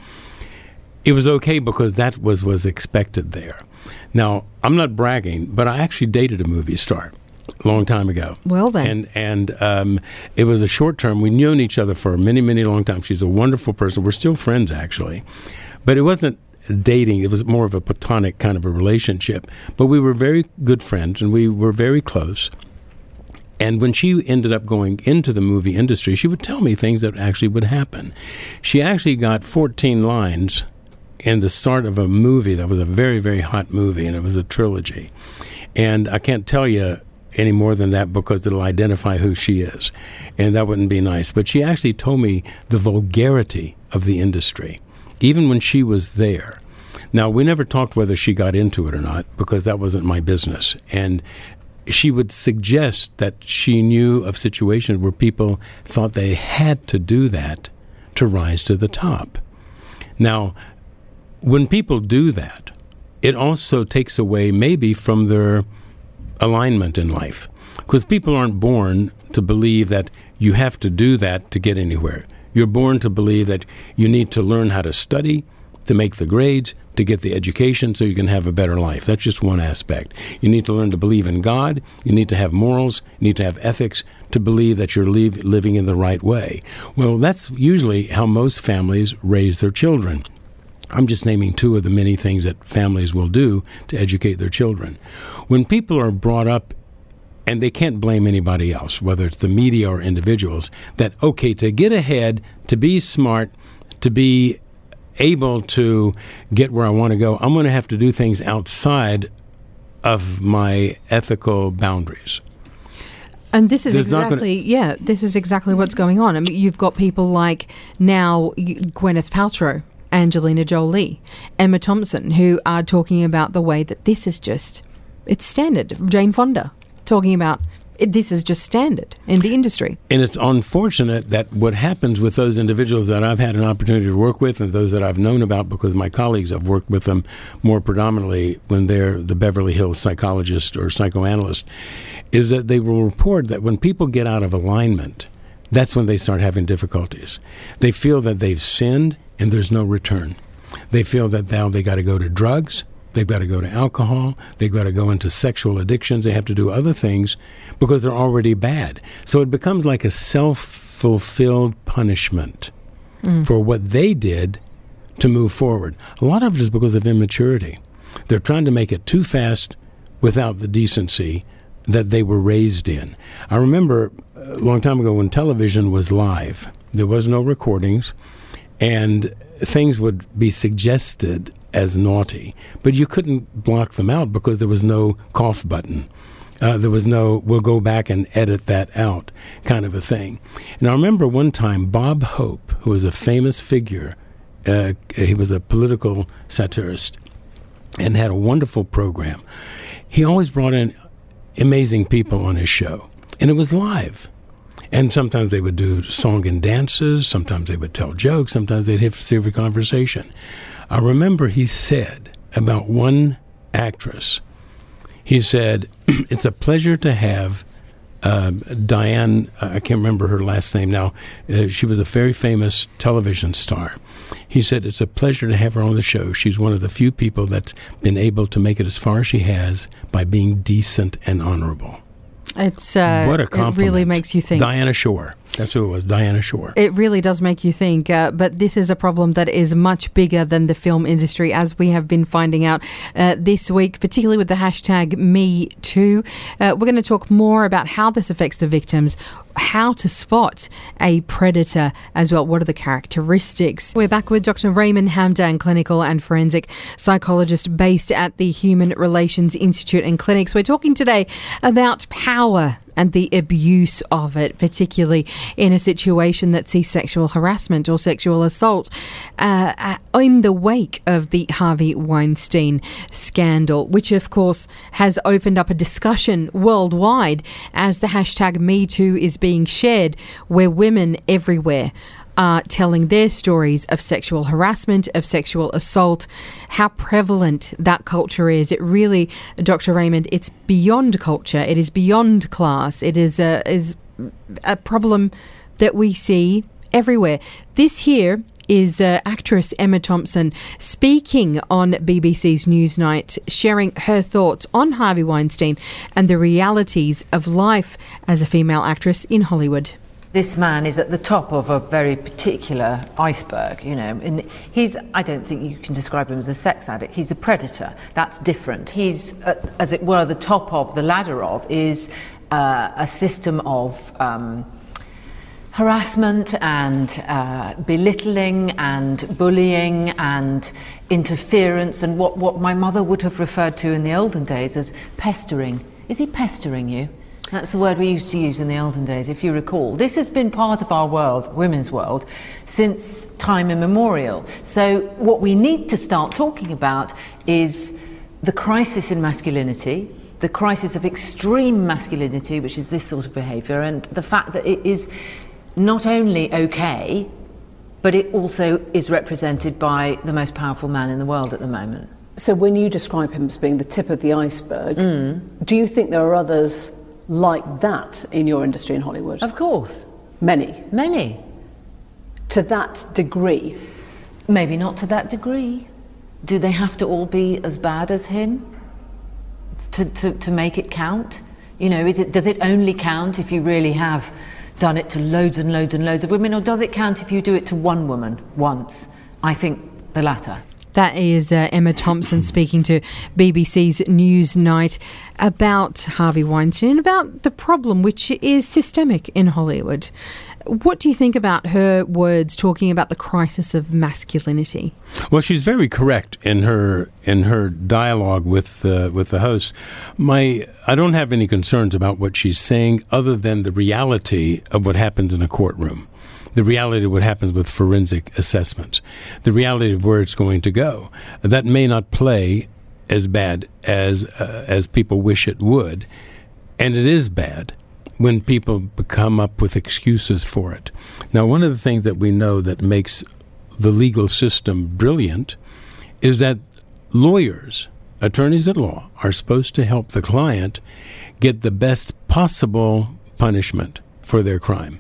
it was okay because that was, was expected there. Now, I'm not bragging, but I actually dated a movie star. long time ago. Well then. And and um, it was a short term. We'd known each other for many, many long time. She's a wonderful person. We're still friends, actually. But it wasn't dating. It was more of a platonic kind of a relationship. But we were very good friends, and we were very close. And when she ended up going into the movie industry, she would tell me things that actually would happen. She actually got fourteen lines in the start of a movie that was a very, very hot movie, and it was a trilogy. And I can't tell you any more than that because it'll identify who she is, and that wouldn't be nice. But she actually told me the vulgarity of the industry, even when she was there. Now, we never talked whether she got into it or not because that wasn't my business. And she would suggest that she knew of situations where people thought they had to do that to rise to the top. Now, when people do that, it also takes away maybe from their alignment in life, because people aren't born to believe that you have to do that to get anywhere. You're born to believe that you need to learn how to study, to make the grades, to get the education so you can have a better life. That's just one aspect. You need to learn to believe in God. You need to have morals. You need to have ethics to believe that you're live, living in the right way. Well, that's usually how most families raise their children. I'm just naming two of the many things that families will do to educate their children. When people are brought up, and they can't blame anybody else, whether it's the media or individuals, that, okay, to get ahead, to be smart, to be able to get where I want to go, I'm going to have to do things outside of my ethical boundaries. And this is There's exactly, gonna, yeah, this is exactly what's going on. I mean, you've got people like now Gwyneth Paltrow, Angelina Jolie, Emma Thompson, who are talking about the way that this is just, it's standard. Jane Fonda talking about it, this is just standard in the industry. And it's unfortunate that what happens with those individuals that I've had an opportunity to work with and those that I've known about because my colleagues have worked with them more predominantly when they're the Beverly Hills psychologist or psychoanalyst, is that they will report that when people get out of alignment, that's when they start having difficulties. They feel that they've sinned and there's no return. They feel that now they got to go to drugs, they've got to go to alcohol, they've got to go into sexual addictions, they have to do other things because they're already bad. So it becomes like a self-fulfilled punishment mm. for what they did to move forward. A lot of it is because of immaturity. They're trying to make it too fast without the decency that they were raised in. I remember a long time ago when television was live, there was no recordings, and things would be suggested as naughty, but you couldn't block them out because there was no cough button. Uh, there was no, we'll go back and edit that out kind of a thing. And I remember one time Bob Hope, who was a famous figure, uh, he was a political satirist and had a wonderful program. He always brought in amazing people on his show, and it was live. And sometimes they would do song and dances, sometimes they would tell jokes, sometimes they'd have a serious conversation. I remember he said about one actress, he said, it's a pleasure to have uh, Diane, uh, I can't remember her last name now, uh, she was a very famous television star. He said, it's a pleasure to have her on the show. She's one of the few people that's been able to make it as far as she has by being decent and honorable. It's uh, what a compliment. It really makes you think. Diana Shore. That's who it was, Diana Shore. It really does make you think, uh, but this is a problem that is much bigger than the film industry, as we have been finding out uh, this week, particularly with the hashtag Me Too. Uh, we're going to talk more about how this affects the victims, how to spot a predator as well. What are the characteristics? We're back with Doctor Raymond Hamdan, clinical and forensic psychologist based at the Human Relations Institute and Clinics. We're talking today about power and the abuse of it, particularly in a situation that sees sexual harassment or sexual assault uh, in the wake of the Harvey Weinstein scandal, which of course has opened up a discussion worldwide as the hashtag Me Too is being shared, where women everywhere are telling their stories of sexual harassment, of sexual assault, how prevalent that culture is. It really, Doctor Raymond, it's beyond culture. It is beyond class. It is a, is a problem that we see everywhere. This here is uh, actress Emma Thompson speaking on B B C's Newsnight, sharing her thoughts on Harvey Weinstein and the realities of life as a female actress in Hollywood. This man is at the top of a very particular iceberg, you know, and he's, I don't think you can describe him as a sex addict, he's a predator. That's different. He's, uh, as it were, the top of, the ladder of, is uh, a system of um, harassment and uh, belittling and bullying and interference and what, what my mother would have referred to in the olden days as pestering. Is he pestering you? That's the word we used to use in the olden days, if you recall. This has been part of our world, women's world, since time immemorial. So what we need to start talking about is the crisis in masculinity, the crisis of extreme masculinity, which is this sort of behaviour, and the fact that it is not only okay, but it also is represented by the most powerful man in the world at the moment. So when you describe him as being the tip of the iceberg, mm. do you think there are others like that in your industry in Hollywood? Of course. Many? Many. To that degree? Maybe not to that degree. Do they have to all be as bad as him to, to, to make it count? You know, is it, does it only count if you really have done it to loads and loads and loads of women, or does it count if you do it to one woman once? I think the latter. That is uh, Emma Thompson speaking to B B C's Newsnight about Harvey Weinstein and about the problem which is systemic in Hollywood. What do you think about her words talking about the crisis of masculinity? Well, she's very correct in her in her dialogue with uh, with the host. My I don't have any concerns about what she's saying other than the reality of what happens in a courtroom. The reality of what happens with forensic assessments, the reality of where it's going to go. That may not play as bad as uh, as people wish it would, and it is bad when people come up with excuses for it. Now, one of the things that we know that makes the legal system brilliant is that lawyers, attorneys at law, are supposed to help the client get the best possible punishment for their crime.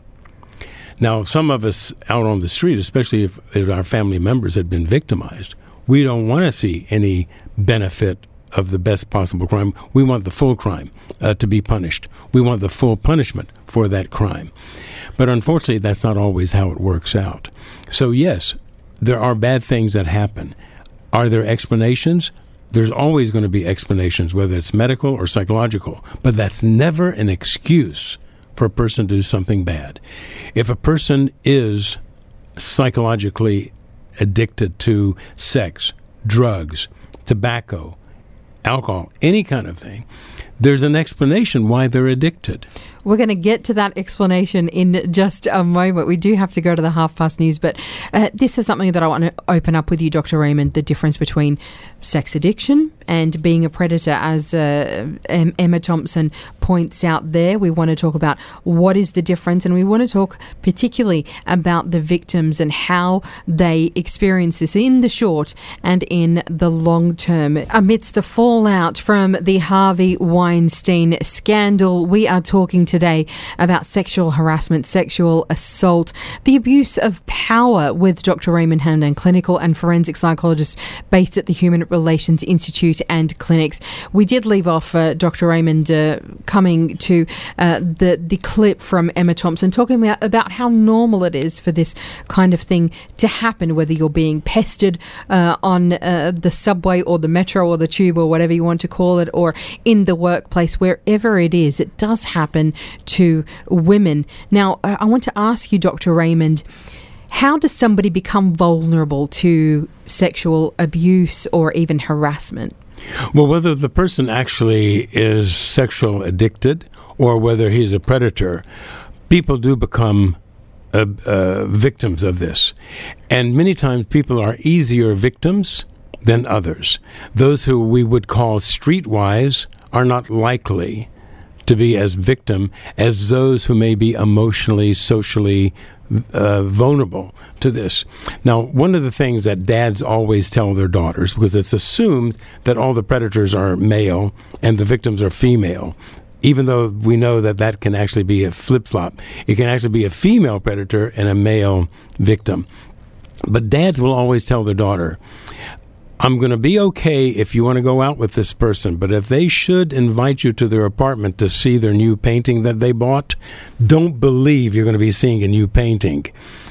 Now, some of us out on the street, especially if, if our family members had been victimized, we don't want to see any benefit of the best possible crime. We want the full crime uh, to be punished. We want the full punishment for that crime. But unfortunately, that's not always how it works out. So yes, there are bad things that happen. Are there explanations? There's always going to be explanations, whether it's medical or psychological, but that's never an excuse for a person to do something bad. If a person is psychologically addicted to sex, drugs, tobacco, alcohol, any kind of thing, there's an explanation why they're addicted. We're going to get to that explanation in just a moment. We do have to go to the half past news, but uh, this is something that I want to open up with you, Doctor Raymond, the difference between sex addiction and being a predator, as uh, Emma Thompson points out there. We want to talk about what is the difference, and we want to talk particularly about the victims and how they experience this in the short and in the long term. Amidst the fallout from the Harvey Weinstein scandal, we are talking today about sexual harassment, sexual assault, the abuse of power with Doctor Raymond Hamdan, clinical and forensic psychologist based at the Human Relations Institute and Clinics. We did leave off uh, Doctor Raymond uh, coming to uh, the the clip from Emma Thompson talking about, about how normal it is for this kind of thing to happen, whether you're being pestered uh, on uh, the subway or the metro or the tube or whatever you want to call it, or in the workplace, wherever it is, it does happen to women. Now, I want to ask you, Doctor Raymond, how does somebody become vulnerable to sexual abuse or even harassment? Well, whether the person actually is sexual addicted or whether he's a predator, people do become uh, uh, victims of this. And many times people are easier victims than others. Those who we would call streetwise are not likely to be as victim as those who may be emotionally, socially uh, vulnerable to this. Now, one of the things that dads always tell their daughters, because it's assumed that all the predators are male and the victims are female, even though we know that that can actually be a flip-flop. It can actually be a female predator and a male victim. But dads will always tell their daughter, I'm going to be okay if you want to go out with this person, but if they should invite you to their apartment to see their new painting that they bought, don't believe you're going to be seeing a new painting.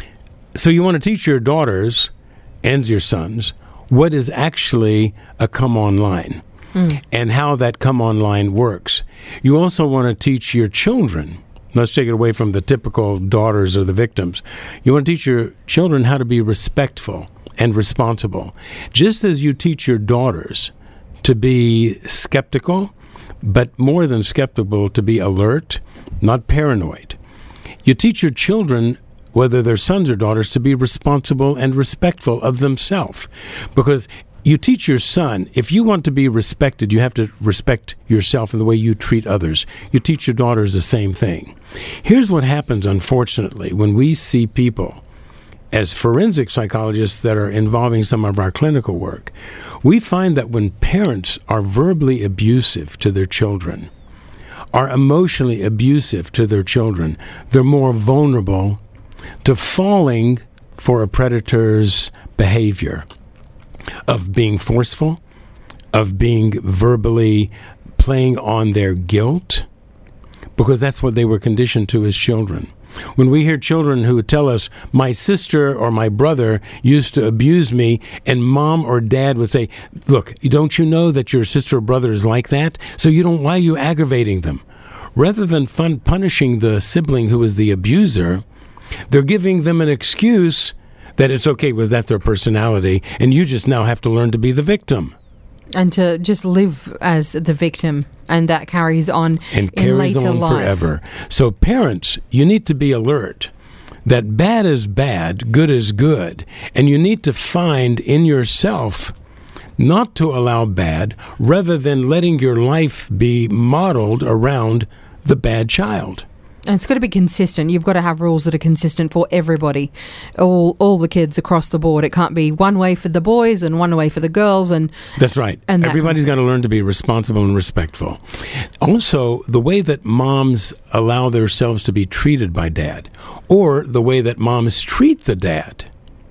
So you want to teach your daughters and your sons what is actually a come online mm. and how that come online works. You also want to teach your children, let's take it away from the typical daughters or the victims. You want to teach your children how to be respectful and responsible. Just as you teach your daughters to be skeptical, but more than skeptical, to be alert, not paranoid. You teach your children, whether they're sons or daughters, to be responsible and respectful of themselves. Because you teach your son, if you want to be respected, you have to respect yourself in the way you treat others. You teach your daughters the same thing. Here's what happens, unfortunately, when we see people as forensic psychologists that are involving some of our clinical work. We find that when parents are verbally abusive to their children, are emotionally abusive to their children, they're more vulnerable to falling for a predator's behavior of being forceful, of being verbally playing on their guilt, because that's what they were conditioned to as children. When we hear children who tell us, my sister or my brother used to abuse me, and mom or dad would say, look, don't you know that your sister or brother is like that? So you don't, why are you aggravating them? Rather than fun punishing the sibling who is the abuser, they're giving them an excuse that it's okay, with that their personality, and you just now have to learn to be the victim. And to just live as the victim, and that carries on and in carries later on life. Forever. So parents, you need to be alert that bad is bad, good is good, and you need to find in yourself not to allow bad, rather than letting your life be modeled around the bad child. And it's got to be consistent. You've got to have rules that are consistent for everybody, all all the kids across the board. It can't be one way for the boys and one way for the girls. And that's right. And everybody's got to learn to be responsible and respectful. Also, the way that moms allow themselves to be treated by dad, or the way that moms treat the dad,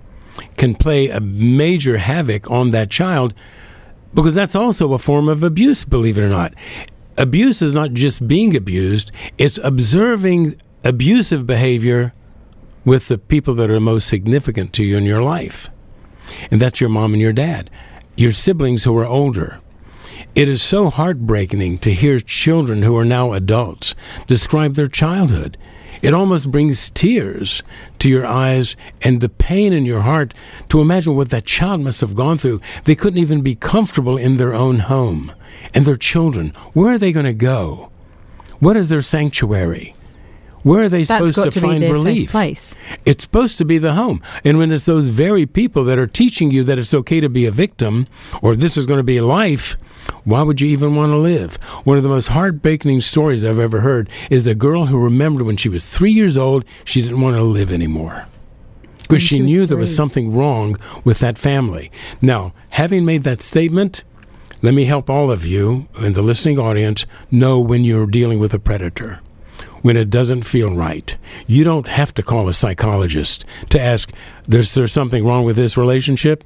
can play a major havoc on that child, because that's also a form of abuse, believe it or not. Abuse is not just being abused, it's observing abusive behavior with the people that are most significant to you in your life. And that's your mom and your dad, your siblings who are older. It is so heartbreaking to hear children who are now adults describe their childhood. It almost brings tears to your eyes and the pain in your heart to imagine what that child must have gone through. They couldn't even be comfortable in their own home. And their children, where are they going to go? What is their sanctuary? Where are they That's supposed got to, to find be their relief? Safe place. It's supposed to be the home. And when it's those very people that are teaching you that it's okay to be a victim, or this is going to be life, why would you even want to live? One of the most heartbreaking stories I've ever heard is a girl who remembered when she was three years old, she didn't want to live anymore, because she, she knew there was something wrong with that family. Now, having made that statement, let me help all of you in the listening audience know when you're dealing with a predator, when it doesn't feel right. You don't have to call a psychologist to ask, is there something wrong with this relationship?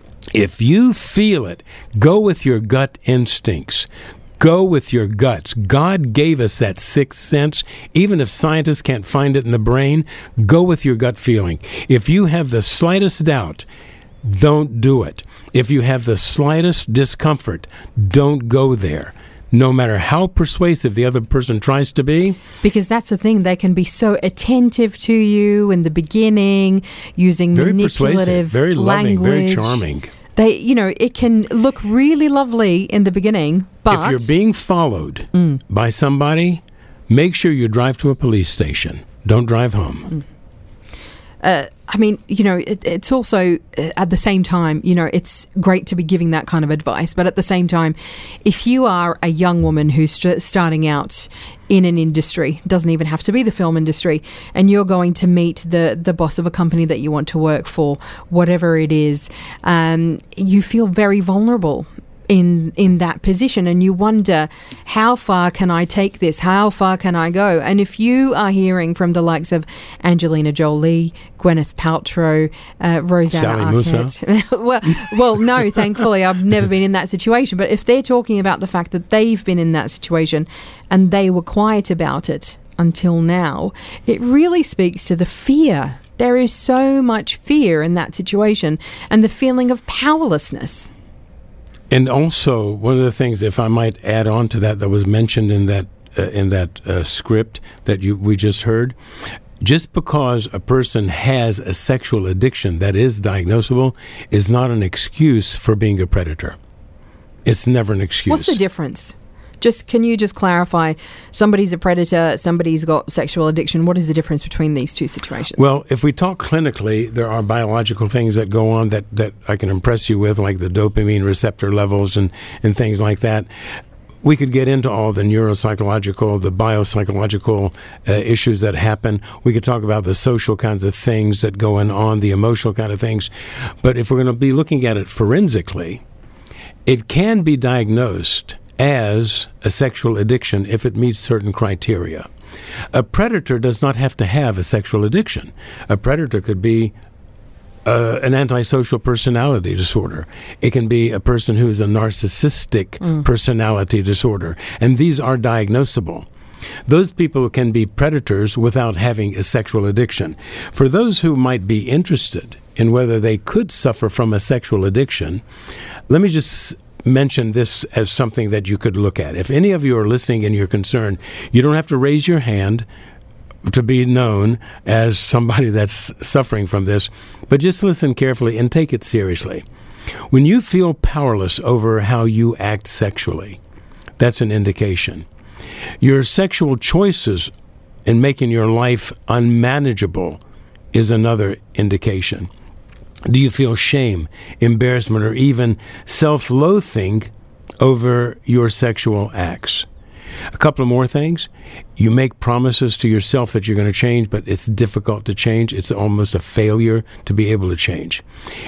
If you feel it, go with your gut instincts. Go with your guts. God gave us that sixth sense. Even if scientists can't find it in the brain, go with your gut feeling. If you have the slightest doubt, don't do it. If you have the slightest discomfort, don't go there, no matter how persuasive the other person tries to be. Because that's the thing, they can be so attentive to you in the beginning, using very manipulative very loving, language. very charming. They, you know, it can look really lovely in the beginning, but if you're being followed mm. by somebody, make sure you drive to a police station. Don't drive home. Mm. Uh, I mean, you know, it, it's also uh, at the same time, you know, it's great to be giving that kind of advice. But at the same time, if you are a young woman who's st- starting out in an industry, doesn't even have to be the film industry, and you're going to meet the, the boss of a company that you want to work for, whatever it is, um, you feel very vulnerable in in that position, and you wonder, how far can I take this? How far can I go? And if you are hearing from the likes of Angelina Jolie, Gwyneth Paltrow, uh, Rosanna Sally Arquette, well, well, no, thankfully I've never been in that situation. But if they're talking about the fact that they've been in that situation and they were quiet about it until now, it really speaks to the fear. There is so much fear in that situation and the feeling of powerlessness. And also, one of the things, if I might add on to that, that was mentioned in that uh, in that uh, script that you we just heard, just because a person has a sexual addiction that is diagnosable is not an excuse for being a predator. It's never an excuse. What's the difference? Just can you just clarify? Somebody's a predator, somebody's got sexual addiction. What is the difference between these two situations? Well, if we talk clinically, there are biological things that go on that, that I can impress you with, like the dopamine receptor levels and, and things like that. We could get into all the neuropsychological, the biopsychological uh, issues that happen. We could talk about the social kinds of things that go on, the emotional kind of things. But if we're going to be looking at it forensically, it can be diagnosed as a sexual addiction if it meets certain criteria. A predator does not have to have a sexual addiction. A predator could be uh, an antisocial personality disorder. It can be a person who is a narcissistic mm. personality disorder. And these are diagnosable. Those people can be predators without having a sexual addiction. For those who might be interested in whether they could suffer from a sexual addiction, let me just mention this as something that you could look at. If any of you are listening and you're concerned, you don't have to raise your hand to be known as somebody that's suffering from this, but just listen carefully and take it seriously. When you feel powerless over how you act sexually, that's an indication. Your sexual choices in making your life unmanageable is another indication. Do you feel shame, embarrassment, or even self-loathing over your sexual acts? A couple of more things. You make promises to yourself that you're going to change, but it's difficult to change. It's almost a failure to be able to change.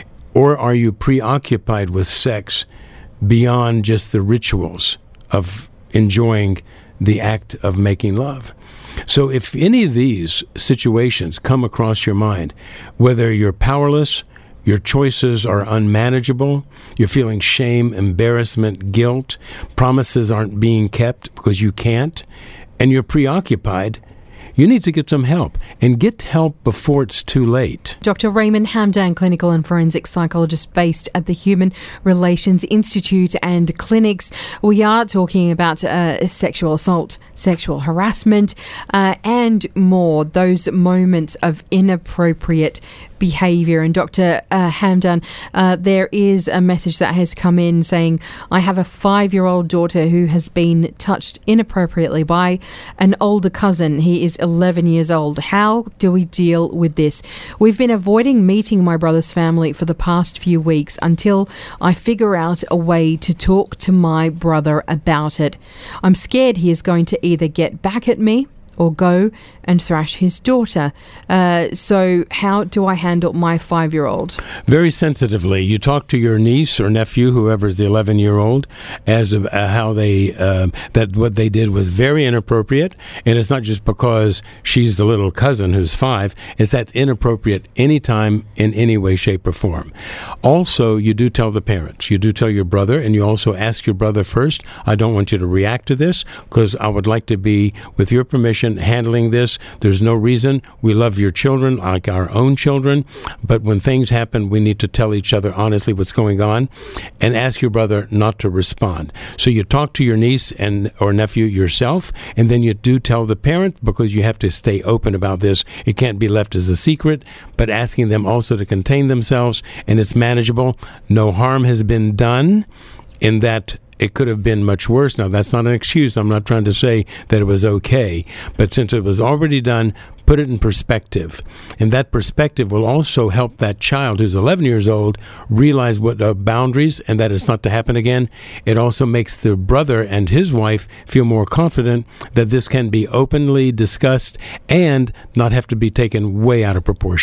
Or are you preoccupied with sex beyond just the rituals of enjoying the act of making love? So if any of these situations come across your mind, whether you're powerless, your choices are unmanageable, you're feeling shame, embarrassment, guilt, promises aren't being kept because you can't, and you're preoccupied, you need to get some help, and get help before it's too late. Doctor Raymond Hamdan, clinical and forensic psychologist based at the Human Relations Institute and Clinics. We are talking about uh, sexual assault, sexual harassment, uh, and more, those moments of inappropriate behaviour. And Doctor Uh, Hamdan, uh, there is a message that has come in saying, I have a five-year-old daughter who has been touched inappropriately by an older cousin. He is eleven years old. How do we deal with this? We've been avoiding meeting my brother's family for the past few weeks until I figure out a way to talk to my brother about it. I'm scared he is going to either get back at me or go and thrash his daughter. Uh, so how do I handle my five-year-old? Very sensitively. You talk to your niece or nephew, whoever's the eleven-year-old, as of uh, how they, uh, that what they did was very inappropriate. And it's not just because she's the little cousin who's five. It's that's inappropriate anytime, in any way, shape, or form. Also, you do tell the parents. You do tell your brother, and you also ask your brother first, I don't want you to react to this because I would like to be, with your permission, handling this. There's no reason. We love your children like our own children, but when things happen, we need to tell each other honestly what's going on, and ask your brother not to respond. So you talk to your niece and or nephew yourself, and then you do tell the parent, because you have to stay open about this. It can't be left as a secret, but asking them also to contain themselves, and it's manageable. No harm has been done in that. It could have been much worse. Now, that's not an excuse. I'm not trying to say that it was okay. But since it was already done, put it in perspective. And that perspective will also help that child who's eleven years old realize what are boundaries and that it's not to happen again. It also makes the brother and his wife feel more confident that this can be openly discussed and not have to be taken way out of proportion.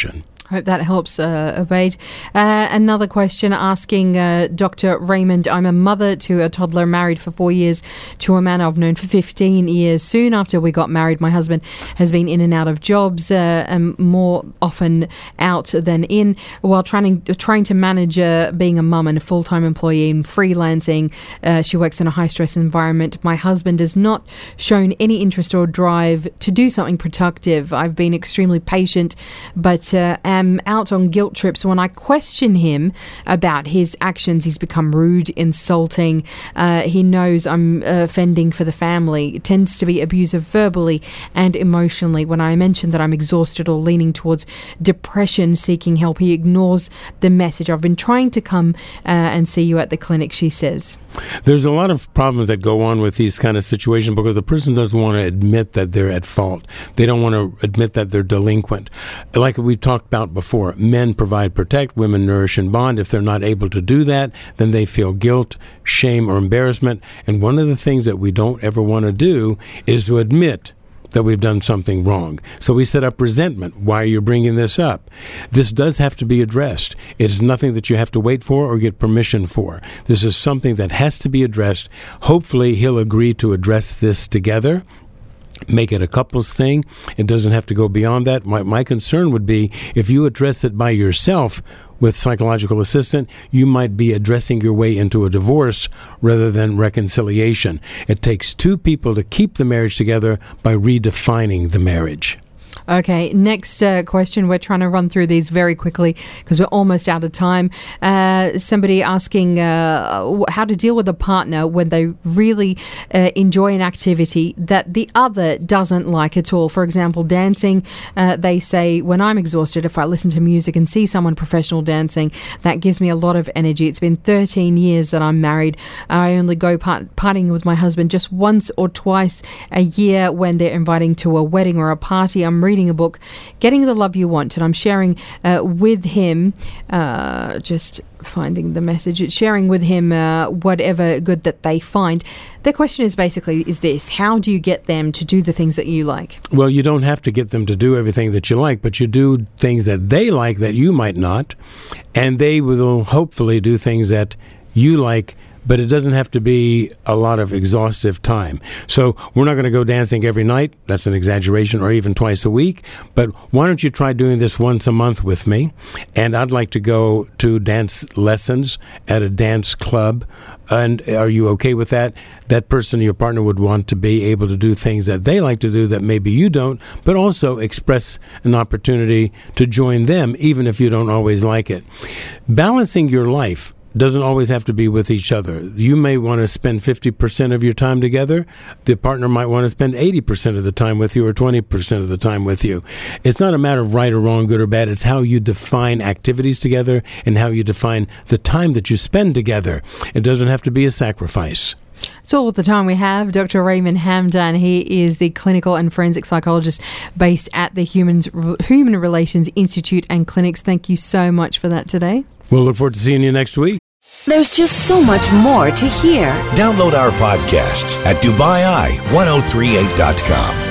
Hope that helps, uh, Obaid. Uh, another question asking uh, Doctor Raymond, I'm a mother to a toddler, married for four years to a man I've known for fifteen years. Soon after we got married, my husband has been in and out of jobs, uh, and more often out than in, while trying, trying to manage uh, being a mum and a full-time employee and freelancing. Uh, she works in a high-stress environment. My husband has not shown any interest or drive to do something productive. I've been extremely patient, but uh, am out on guilt trips. When I question him about his actions, he's become rude, insulting. Uh, he knows I'm uh, fending for the family. It tends to be abusive verbally and emotionally. When I mention that I'm exhausted or leaning towards depression, seeking help, he ignores the message. I've been trying to come uh, and see you at the clinic, she says. There's a lot of problems that go on with these kind of situations because the person doesn't want to admit that they're at fault. They don't want to admit that they're delinquent. Like we talked about before, men provide, protect, women nourish and bond. If they're not able to do that, then they feel guilt, shame, or embarrassment. And one of the things that we don't ever want to do is to admit that we've done something wrong. So we set up resentment. Why are you bringing this up? This does have to be addressed. It is nothing that you have to wait for or get permission for. This is something that has to be addressed. Hopefully he'll agree to address this together. Make it a couples thing. It doesn't have to go beyond that. My, my concern would be if you address it by yourself with psychological assistant, you might be addressing your way into a divorce rather than reconciliation. It takes two people to keep the marriage together by redefining the marriage. Okay, next uh, question. We're trying to run through these very quickly because we're almost out of time. Uh, somebody asking uh, how to deal with a partner when they really uh, enjoy an activity that the other doesn't like at all. For example, dancing. Uh, they say, when I'm exhausted, if I listen to music and see someone professional dancing, that gives me a lot of energy. It's been thirteen years that I'm married. I only go part- partying with my husband just once or twice a year when they're inviting to a wedding or a party. I'm reading a book, Getting the Love You Want, and I'm sharing uh, with him, uh, just finding the message, it's sharing with him uh, whatever good that they find. The question is basically is this: how do you get them to do the things that you like? Well, you don't have to get them to do everything that you like, but you do things that they like that you might not, and they will hopefully do things that you like, but it doesn't have to be a lot of exhaustive time. So we're not going to go dancing every night. That's an exaggeration, or even twice a week. But why don't you try doing this once a month with me? And I'd like to go to dance lessons at a dance club. And are you okay with that? That person, your partner, would want to be able to do things that they like to do that maybe you don't, but also express an opportunity to join them, even if you don't always like it. Balancing your life doesn't always have to be with each other. You may want to spend fifty percent of your time together. The partner might want to spend eighty percent of the time with you or twenty percent of the time with you. It's not a matter of right or wrong, good or bad. It's how you define activities together and how you define the time that you spend together. It doesn't have to be a sacrifice. It's all the time we have. Doctor Raymond Hamdan, he is the clinical and forensic psychologist based at the Humans, Human Relations Institute and Clinics. Thank you so much for that today. We'll look forward to seeing you next week. There's just so much more to hear. Download our podcasts at Dubai Eye ten thirty-eight dot com.